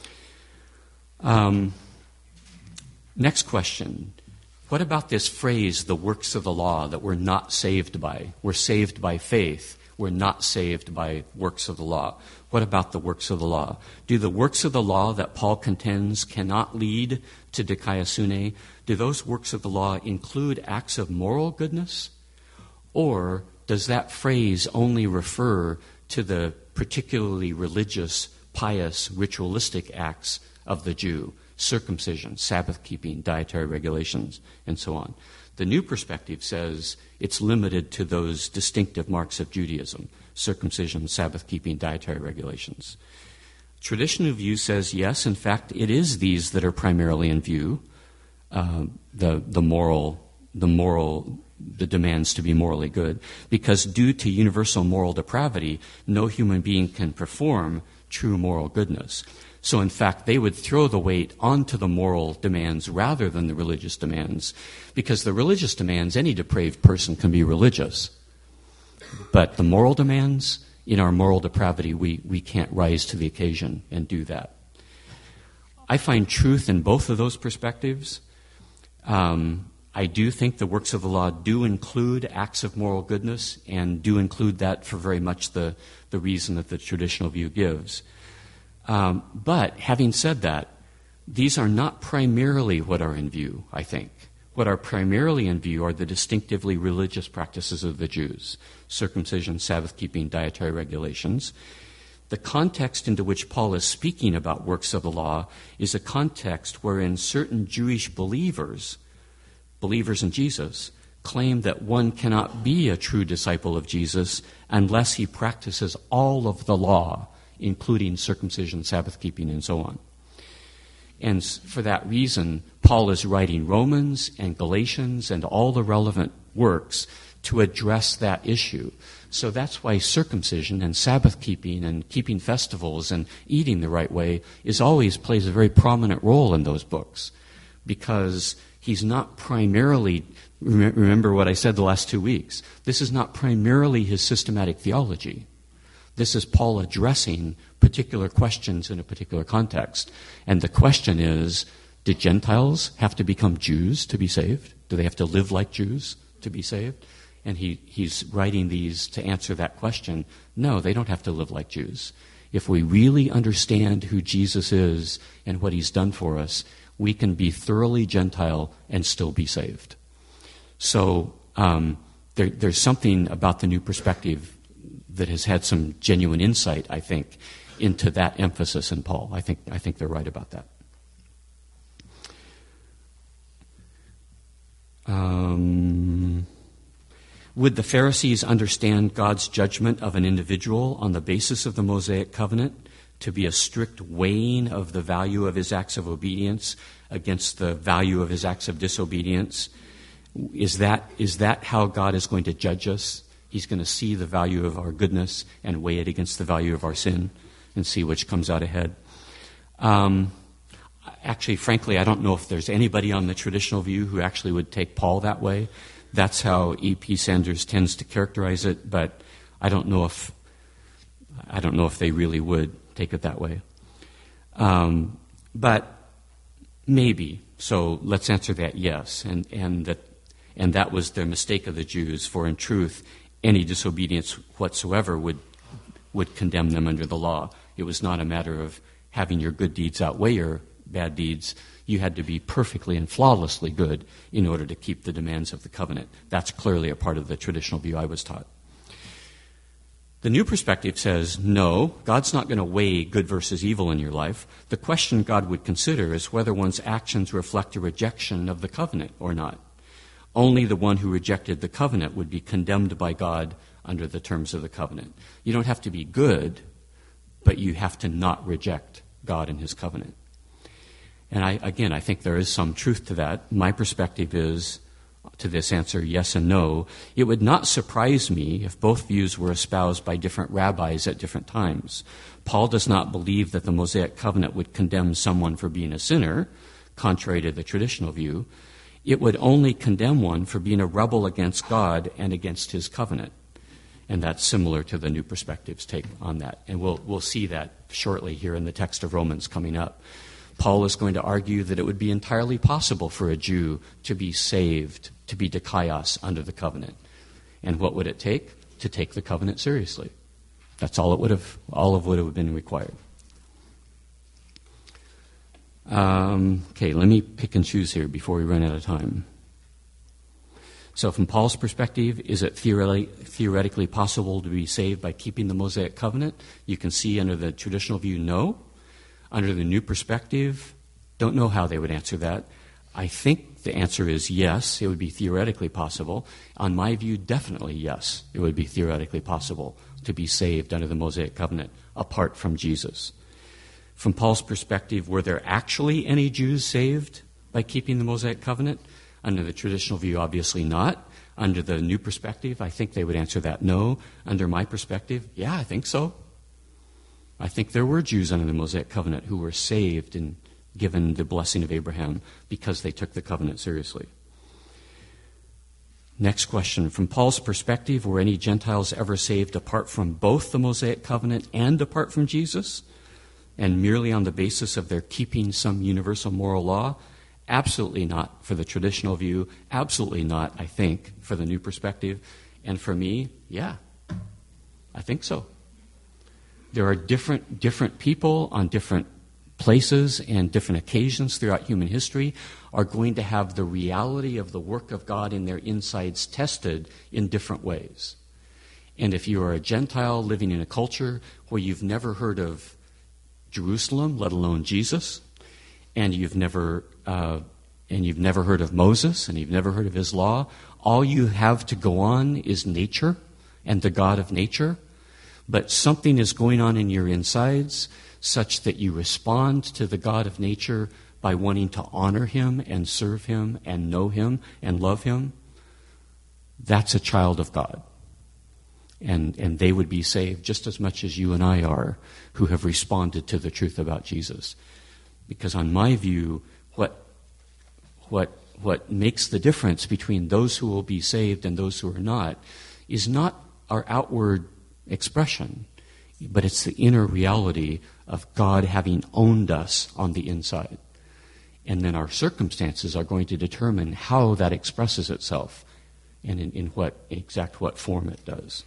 Next question. What about this phrase, the works of the law, that we're not saved by? We're saved by faith. We're not saved by works of the law. What about the works of the law? Do the works of the law that Paul contends cannot lead to dikaiosune, do those works of the law include acts of moral goodness? Or does that phrase only refer to the particularly religious, pious, ritualistic acts of the Jew? Circumcision, Sabbath keeping, dietary regulations, and so on. The New Perspective says it's limited to those distinctive marks of Judaism: circumcision, Sabbath keeping, dietary regulations. Traditional view says yes, in fact, it is these that are primarily in view. The demands to be morally good, because due to universal moral depravity, no human being can perform true moral goodness. So in fact, they would throw the weight onto the moral demands rather than the religious demands, because the religious demands, any depraved person can be religious. But the moral demands, in our moral depravity, we can't rise to the occasion and do that. I find truth in both of those perspectives. I do think the works of the law do include acts of moral goodness, and do include that for very much the reason that the traditional view gives. But having said that, these are not primarily what are in view, I think. What are primarily in view are the distinctively religious practices of the Jews: circumcision, Sabbath keeping, dietary regulations. The context into which Paul is speaking about works of the law is a context wherein certain Jewish believers in Jesus, claim that one cannot be a true disciple of Jesus unless he practices all of the law, including circumcision, Sabbath keeping, and so on. And for that reason, Paul is writing Romans and Galatians and all the relevant works to address that issue. So that's why circumcision and Sabbath keeping and keeping festivals and eating the right way always plays a very prominent role in those books, because he's not primarily, remember what I said the last 2 weeks, this is not primarily his systematic theology. This is Paul addressing particular questions in a particular context. And the question is, did Gentiles have to become Jews to be saved? Do they have to live like Jews to be saved? And he's writing these to answer that question. No, they don't have to live like Jews. If we really understand who Jesus is and what he's done for us, we can be thoroughly Gentile and still be saved. So there's something about the New Perspective that has had some genuine insight, I think, into that emphasis in Paul. I think they're right about that. Would the Pharisees understand God's judgment of an individual on the basis of the Mosaic covenant to be a strict weighing of the value of his acts of obedience against the value of his acts of disobedience? Is that how God is going to judge us? He's going to see the value of our goodness and weigh it against the value of our sin and see which comes out ahead. Actually, frankly, I don't know if there's anybody on the traditional view who actually would take Paul that way. That's how E.P. Sanders tends to characterize it, but I don't know if they really would take it that way. But maybe. So let's answer that yes, and that was the mistake of the Jews. For in truth, any disobedience whatsoever would condemn them under the law. It was not a matter of having your good deeds outweigh your bad deeds. You had to be perfectly and flawlessly good in order to keep the demands of the covenant. That's clearly a part of the traditional view I was taught. The New Perspective says, no, God's not going to weigh good versus evil in your life. The question God would consider is whether one's actions reflect a rejection of the covenant or not. Only the one who rejected the covenant would be condemned by God under the terms of the covenant. You don't have to be good, but you have to not reject God and his covenant. And I think there is some truth to that. My perspective is, to this answer, yes and no, it would not surprise me if both views were espoused by different rabbis at different times. Paul does not believe that the Mosaic covenant would condemn someone for being a sinner, contrary to the traditional view. It would only condemn one for being a rebel against God and against his covenant. And that's similar to the New Perspective's take on that. And we'll see that shortly here in the text of Romans coming up. Paul is going to argue that it would be entirely possible for a Jew to be saved, to be dikaios under the covenant. And what would it take? To take the covenant seriously. That's all what would have been required. Okay, let me pick and choose here before we run out of time. So from Paul's perspective, is it theoretically possible to be saved by keeping the Mosaic covenant? You can see under the traditional view, no. Under the New Perspective, don't know how they would answer that. I think the answer is yes, it would be theoretically possible. On my view, definitely yes, it would be theoretically possible to be saved under the Mosaic covenant apart from Jesus. From Paul's perspective, were there actually any Jews saved by keeping the Mosaic covenant? Under the traditional view, obviously not. Under the New Perspective, I think they would answer that no. Under my perspective, yeah, I think so. I think there were Jews under the Mosaic covenant who were saved and given the blessing of Abraham because they took the covenant seriously. Next question. From Paul's perspective, were any Gentiles ever saved apart from both the Mosaic covenant and apart from Jesus? And merely on the basis of their keeping some universal moral law? Absolutely not for the traditional view. Absolutely not, I think, for the New Perspective. And for me, yeah, I think so. There are different people on different places and different occasions throughout human history are going to have the reality of the work of God in their insides tested in different ways. And if you are a Gentile living in a culture where you've never heard of Jerusalem, let alone Jesus, and you've never heard of Moses, and you've never heard of his law, all you have to go on is nature and the God of nature. But something is going on in your insides such that you respond to the God of nature by wanting to honor him and serve him and know him and love him. That's a child of God. And they would be saved just as much as you and I are who have responded to the truth about Jesus. Because on my view, what makes the difference between those who will be saved and those who are not is not our outward expression, but it's the inner reality of God having owned us on the inside. And then our circumstances are going to determine how that expresses itself and in what form it does.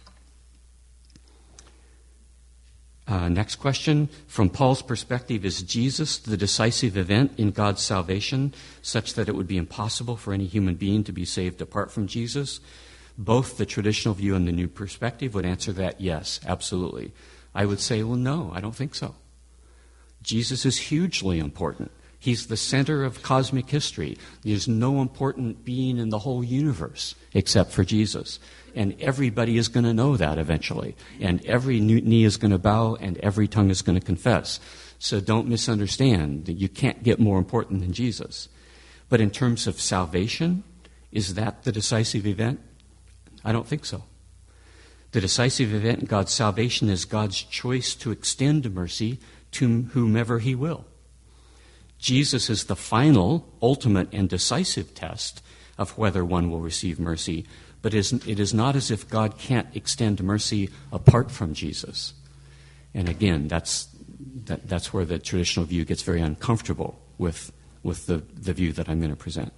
Next question. From Paul's perspective, is Jesus the decisive event in God's salvation such that it would be impossible for any human being to be saved apart from Jesus? Both the traditional view and the New Perspective would answer that yes, absolutely. I would say, well, no, I don't think so. Jesus is hugely important. He's the center of cosmic history. There's no important being in the whole universe except for Jesus. And everybody is going to know that eventually. And every knee is going to bow and every tongue is going to confess. So don't misunderstand that you can't get more important than Jesus. But in terms of salvation, is that the decisive event? I don't think so. The decisive event in God's salvation is God's choice to extend mercy to whomever he will. Jesus is the final, ultimate, and decisive test of whether one will receive mercy, but it is not as if God can't extend mercy apart from Jesus. And again, that's where the traditional view gets very uncomfortable with the view that I'm going to present.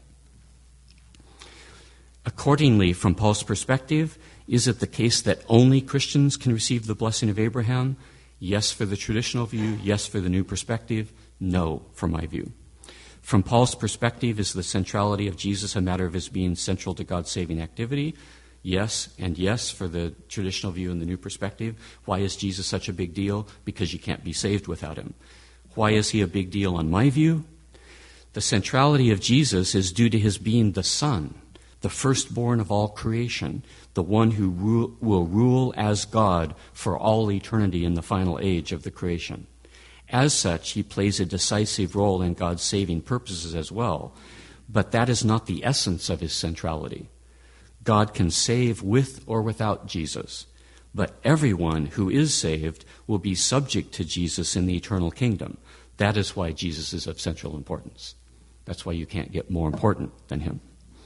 Accordingly, from Paul's perspective, is it the case that only Christians can receive the blessing of Abraham? Yes, for the traditional view. Yes, for the New Perspective. No, for my view. From Paul's perspective, is the centrality of Jesus a matter of his being central to God's saving activity? Yes, and yes, for the traditional view and the New Perspective. Why is Jesus such a big deal? Because you can't be saved without him. Why is he a big deal on my view? The centrality of Jesus is due to his being the Son, the firstborn of all creation, the one who will rule as God for all eternity in the final age of the creation. As such, he plays a decisive role in God's saving purposes as well. but that is not the essence of his centrality. God can save with or without Jesus, but everyone who is saved will be subject to Jesus in the eternal kingdom. That is why Jesus is of central importance. That's why you can't get more important than him.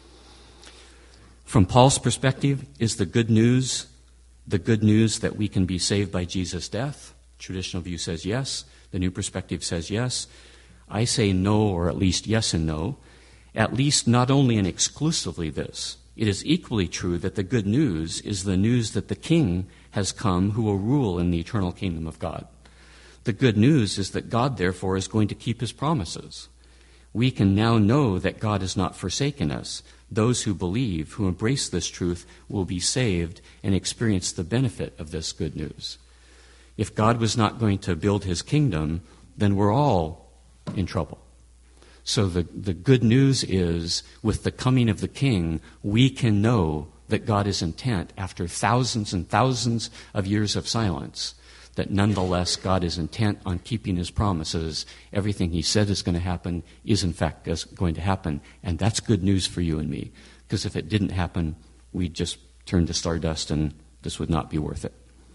From Paul's perspective, is the good news that we can be saved by Jesus' death? Traditional view says yes. The new perspective says yes. I say no, or at least yes and no. At least not only and exclusively this. It is equally true that the good news is the news that the King has come who will rule in the eternal kingdom of God. The good news is that God, therefore, is going to keep his promises. We can now know that God has not forsaken us. Those who believe, who embrace this truth, will be saved and experience the benefit of this good news. If God was not going to build his kingdom, then we're all in trouble. So the good news is, with the coming of the King, we can know that God is intent, after thousands and thousands of years of silence, that nonetheless God is intent on keeping his promises. Everything he said is going to happen is in fact going to happen. And that's good news for you and me. Because if it didn't happen, we'd just turn to stardust and this would not be worth it.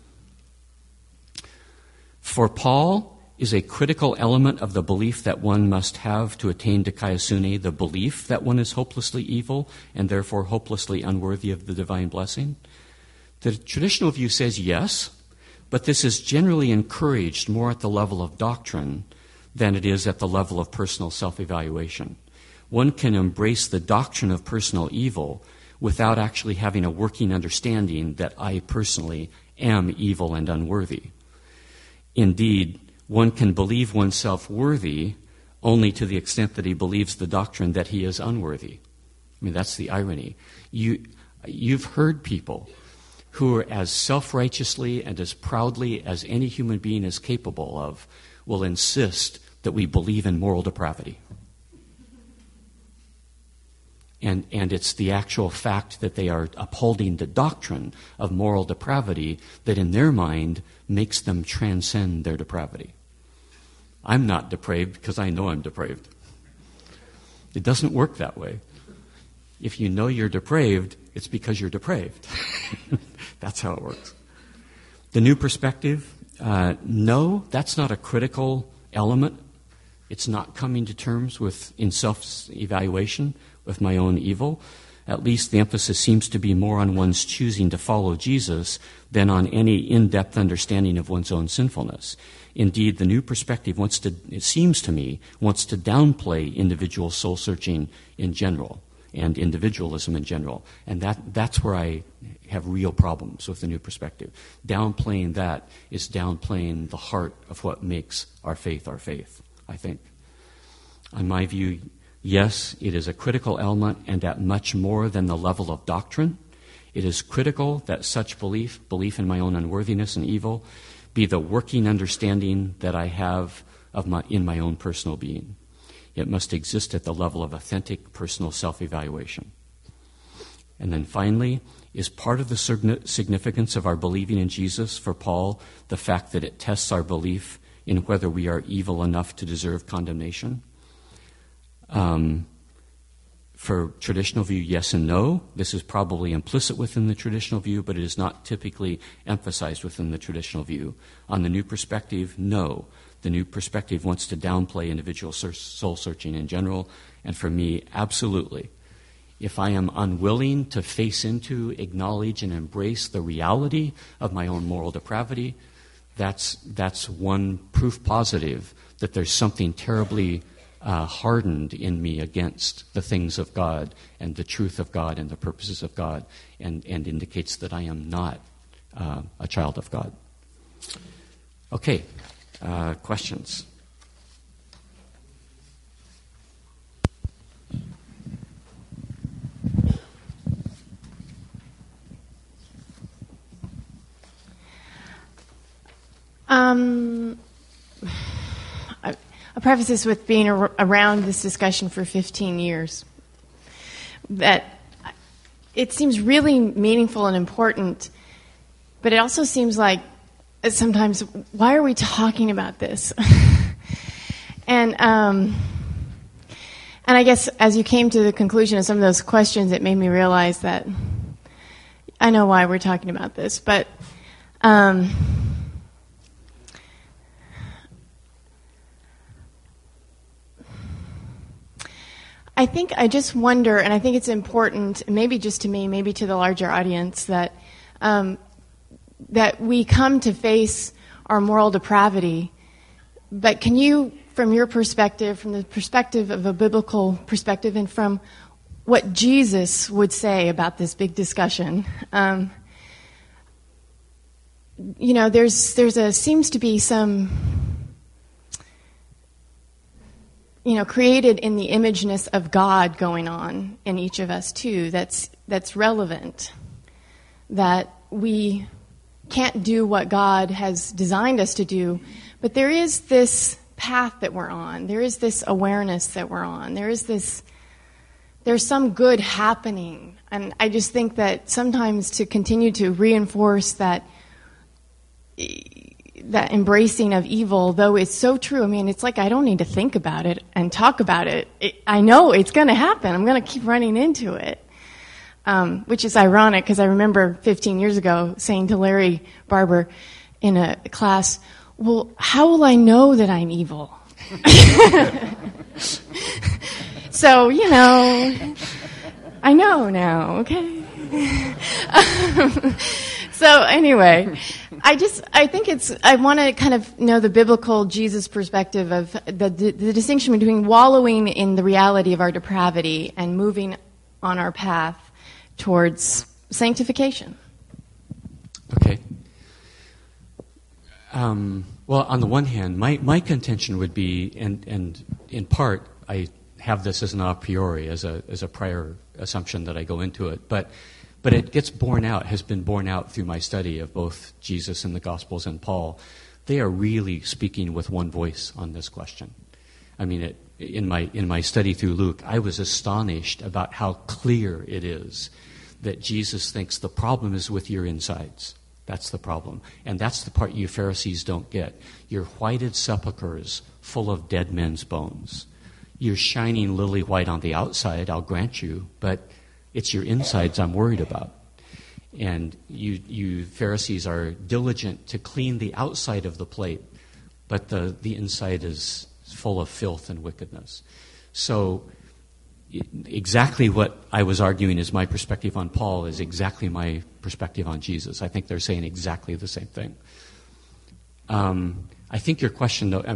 For Paul is a critical element of the belief that one must have to attain dikaiosune, the belief that one is hopelessly evil and therefore hopelessly unworthy of the divine blessing. The traditional view says yes, but this is generally encouraged more at the level of doctrine than it is at the level of personal self-evaluation. One can embrace the doctrine of personal evil without actually having a working understanding that I personally am evil and unworthy. Indeed, one can believe oneself worthy only to the extent that he believes the doctrine that he is unworthy. I mean, that's the irony. You've heard people who are as self-righteously and as proudly as any human being is capable of will insist that we believe in moral depravity. And it's the actual fact that they are upholding the doctrine of moral depravity that in their mind makes them transcend their depravity. I'm not depraved because I know I'm depraved. It doesn't work that way. If you know you're depraved, it's because you're depraved. That's how it works. The new perspective, no, that's not a critical element. It's not coming to terms with, in self-evaluation, with my own evil. At least the emphasis seems to be more on one's choosing to follow Jesus than on any in-depth understanding of one's own sinfulness. Indeed, the new perspective it seems to me, wants to downplay individual soul-searching in general and individualism in general. And that's where I have real problems with the new perspective. Downplaying that is downplaying the heart of what makes our faith, I think. In my view, yes, it is a critical element, and at much more than the level of doctrine. It is critical that such belief in my own unworthiness and evil, be the working understanding that I have in my own personal being. It must exist at the level of authentic personal self-evaluation. And then finally, is part of the significance of our believing in Jesus for Paul the fact that it tests our belief in whether we are evil enough to deserve condemnation? For traditional view, yes and no. This is probably implicit within the traditional view, but it is not typically emphasized within the traditional view. On the new perspective, no. The new perspective wants to downplay individual soul-searching in general, and for me, absolutely. If I am unwilling to face into, acknowledge, and embrace the reality of my own moral depravity, that's one proof positive that there's something terribly hardened in me against the things of God and the truth of God and the purposes of God, and indicates that I am not a child of God. Okay, questions? I'll preface this with being around this discussion for 15 years. That it seems really meaningful and important, but it also seems like sometimes, why are we talking about this? And And I guess as you came to the conclusion of some of those questions, it made me realize that I know why we're talking about this, but I think I just wonder, and I think it's important, maybe just to me, maybe to the larger audience, that that we come to face our moral depravity. But can you, from your perspective, from the perspective of a biblical perspective, and from what Jesus would say about this big discussion, seems to be some, created in the imageness of God going on in each of us too. That's relevant. That we can't do what God has designed us to do, but there is this path that we're on. There is this awareness that we're on. There's some good happening. And I just think that sometimes to continue to reinforce that embracing of evil, though it's so true, I mean, it's like I don't need to think about it and talk about it. I know it's going to happen. I'm going to keep running into it. Which is ironic because I remember 15 years ago saying to Larry Barber in a class, well, how will I know that I'm evil? So, I know now, okay? So anyway, I want to kind of know the biblical Jesus perspective of the distinction between wallowing in the reality of our depravity and moving on our path towards sanctification. Okay. Well, on the one hand, my contention would be, and in part, I have this as an a priori, as a prior assumption that I go into it, but it gets borne out, has been borne out through my study of both Jesus and the Gospels and Paul. They are really speaking with one voice on this question. I mean, in my study through Luke, I was astonished about how clear it is that Jesus thinks the problem is with your insides. That's the problem. And that's the part you Pharisees don't get. You're whited sepulchres full of dead men's bones. You're shining lily white on the outside, I'll grant you, but it's your insides I'm worried about. And you Pharisees are diligent to clean the outside of the plate, but the inside is full of filth and wickedness. So exactly what I was arguing is my perspective on Paul is exactly my perspective on Jesus. I think they're saying exactly the same thing. I think your question, though,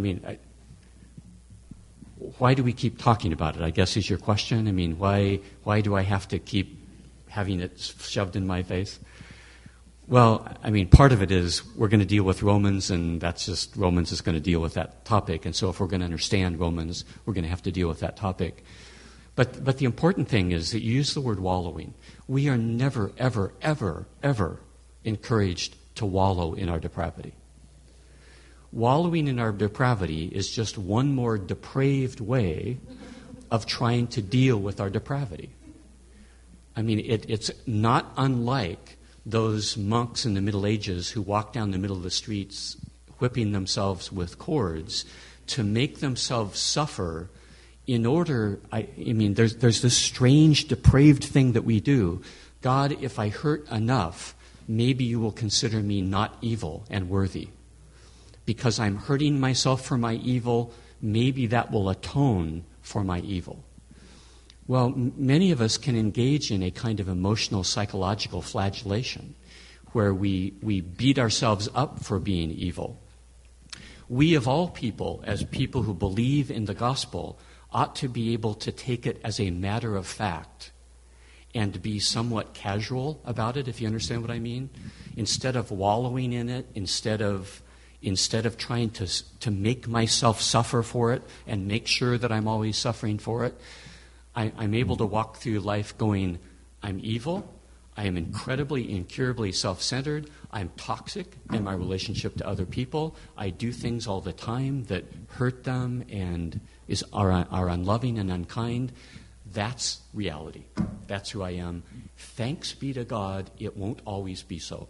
why do we keep talking about it, I guess is your question. I mean, why do I have to keep having it shoved in my face? Well, I mean, part of it is we're going to deal with Romans, and that's just Romans is going to deal with that topic. And so if we're going to understand Romans, we're going to have to deal with that topic. But the important thing is that you use the word wallowing. We are never, ever, ever, ever encouraged to wallow in our depravity. Wallowing in our depravity is just one more depraved way of trying to deal with our depravity. I mean, it's not unlike those monks in the Middle Ages who walked down the middle of the streets whipping themselves with cords to make themselves suffer in order, there's this strange, depraved thing that we do. God, if I hurt enough, maybe you will consider me not evil and worthy. Because I'm hurting myself for my evil, maybe that will atone for my evil. Well, many of us can engage in a kind of emotional, psychological flagellation where we beat ourselves up for being evil. We, of all people, as people who believe in the gospel, ought to be able to take it as a matter of fact and be somewhat casual about it, if you understand what I mean. Instead of wallowing in it, instead of trying to make myself suffer for it and make sure that I'm always suffering for it, I'm able to walk through life going, I'm evil, I am incredibly, incurably self-centered, I'm toxic in my relationship to other people, I do things all the time that hurt them and are unloving and unkind. That's reality. That's who I am. Thanks be to God, it won't always be so.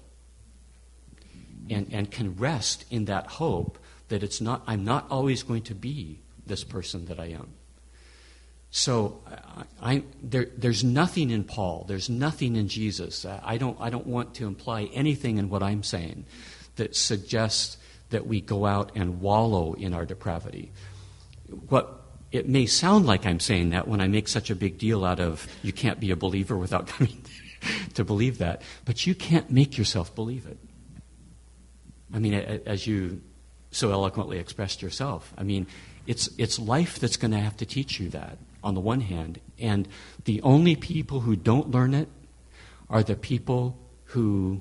And can rest in that hope that I'm not always going to be this person that I am. So there's nothing in Paul, there's nothing in Jesus. I don't want to imply anything in what I'm saying that suggests that we go out and wallow in our depravity. It may sound like I'm saying that when I make such a big deal out of you can't be a believer without coming to believe that, but you can't make yourself believe it. I mean, as you so eloquently expressed yourself, I mean, it's life that's going to have to teach you that, on the one hand, and the only people who don't learn it are the people who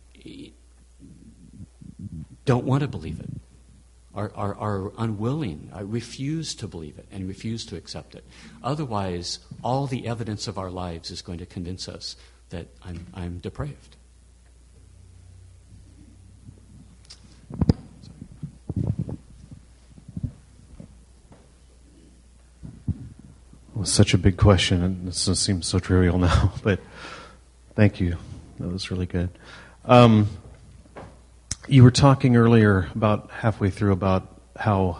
don't want to believe it, are unwilling, refuse to believe it, and refuse to accept it. Otherwise, all the evidence of our lives is going to convince us that I'm depraved. Well, such a big question, and this seems so trivial now, but thank you. That was really good. You were talking earlier, about halfway through, about how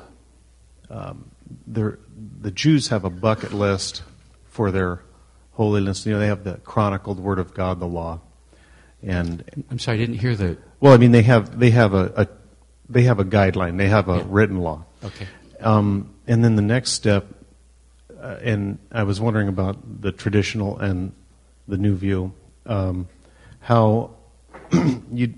the Jews have a bucket list for their holiness. You know, they have the chronicled Word of God, the law. And I'm sorry, I didn't hear the. Well, I mean, they have a guideline. They have a written law. Okay. And then the next step, and I was wondering about the traditional and the new view, how you.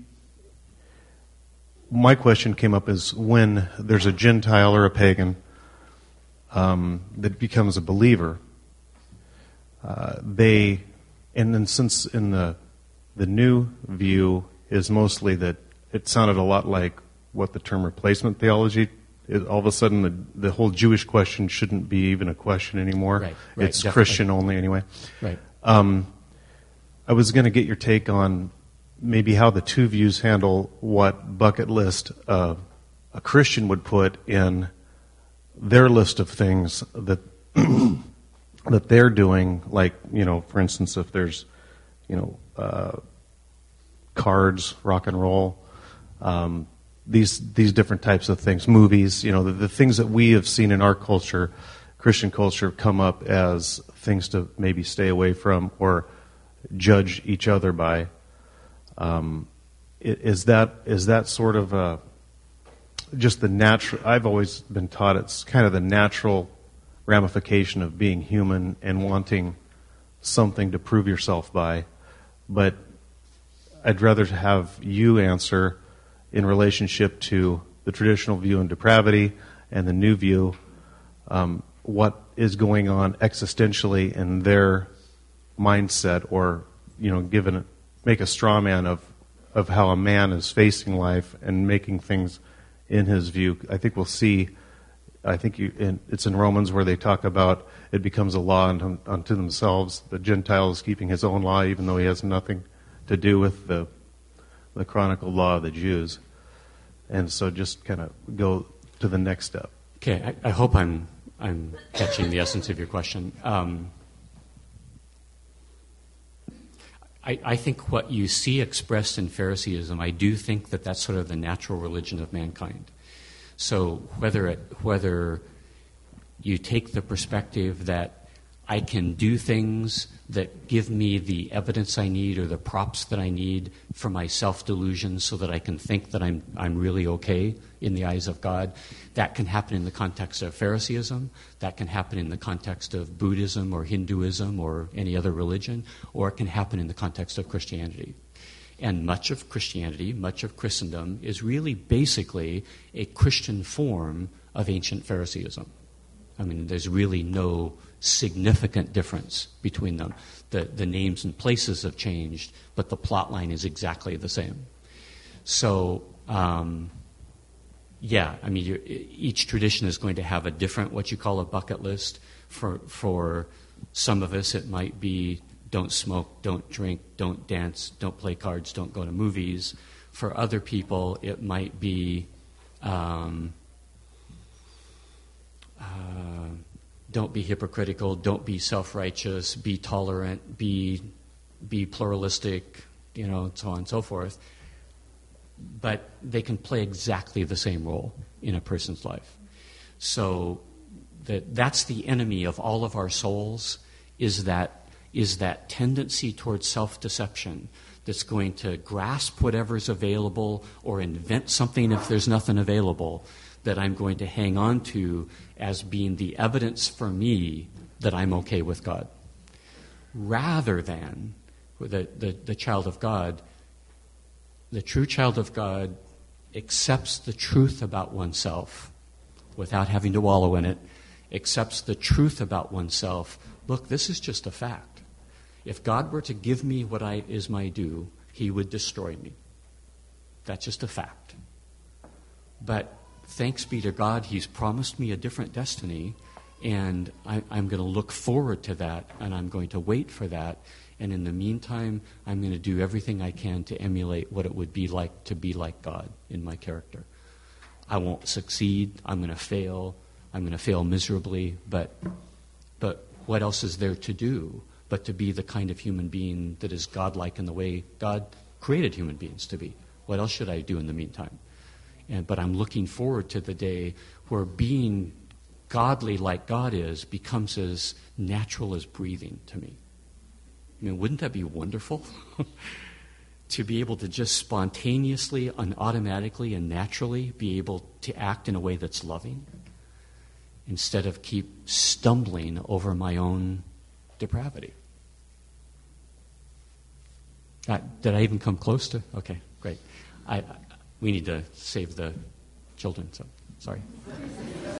My question came up is when there's a Gentile or a pagan that becomes a believer, and then since in the new view is mostly that it sounded a lot like what the term replacement theology is, all of a sudden the whole Jewish question shouldn't be even a question anymore. Right, it's definitely. Christian only anyway. Right. I was going to get your take on maybe how the two views handle what bucket list a Christian would put in their list of things that that they're doing, like, you know, for instance, if there's, you know, cards, rock and roll, these different types of things, movies, you know, the things that we have seen in our culture, Christian culture, come up as things to maybe stay away from or judge each other by. Is that sort of just the natural? I've always been taught it's kind of the natural ramification of being human and wanting something to prove yourself by. But I'd rather have you answer in relationship to the traditional view in depravity and the new view, what is going on existentially in their mindset, or, you know, make a straw man of how a man is facing life and making things in his view. I think we'll see. I think it's in Romans where they talk about it becomes a law unto themselves. The Gentile is keeping his own law, even though he has nothing to do with the chronicled law of the Jews. And so, just kind of go to the next step. Okay, I hope I'm catching the essence of your question. I think what you see expressed in Phariseeism, I do think that that's sort of the natural religion of mankind. So whether you take the perspective that I can do things that give me the evidence I need or the props that I need for my self-delusion so that I can think that I'm really okay in the eyes of God, that can happen in the context of Phariseeism, that can happen in the context of Buddhism or Hinduism or any other religion, or it can happen in the context of Christianity. And much of Christianity, much of Christendom, is really basically a Christian form of ancient Phariseeism. I mean, there's really no significant difference between them. The names and places have changed, but the plot line is exactly the same. So, each tradition is going to have a different, what you call a bucket list. For some of us, it might be don't smoke, don't drink, don't dance, don't play cards, don't go to movies. For other people, it might be don't be hypocritical, don't be self-righteous, be tolerant, be pluralistic, you know, so on and so forth. But they can play exactly the same role in a person's life. So That's the enemy of all of our souls, is that tendency towards self-deception that's going to grasp whatever's available or invent something if there's nothing available that I'm going to hang on to as being the evidence for me that I'm okay with God. Rather than the child of God, the true child of God accepts the truth about oneself without having to wallow in it, accepts the truth about oneself. Look, this is just a fact. If God were to give me what is my due, he would destroy me. That's just a fact. But thanks be to God, he's promised me a different destiny, and I'm going to look forward to that, and I'm going to wait for that. And in the meantime, I'm going to do everything I can to emulate what it would be like to be like God in my character. I won't succeed. I'm going to fail. I'm going to fail miserably. But what else is there to do but to be the kind of human being that is godlike in the way God created human beings to be? What else should I do in the meantime? But I'm looking forward to the day where being godly like God is becomes as natural as breathing to me. I mean, wouldn't that be wonderful? To be able to just spontaneously and automatically and naturally be able to act in a way that's loving instead of keep stumbling over my own depravity. Did I even come close to? Okay, great. We need to save the children, so sorry.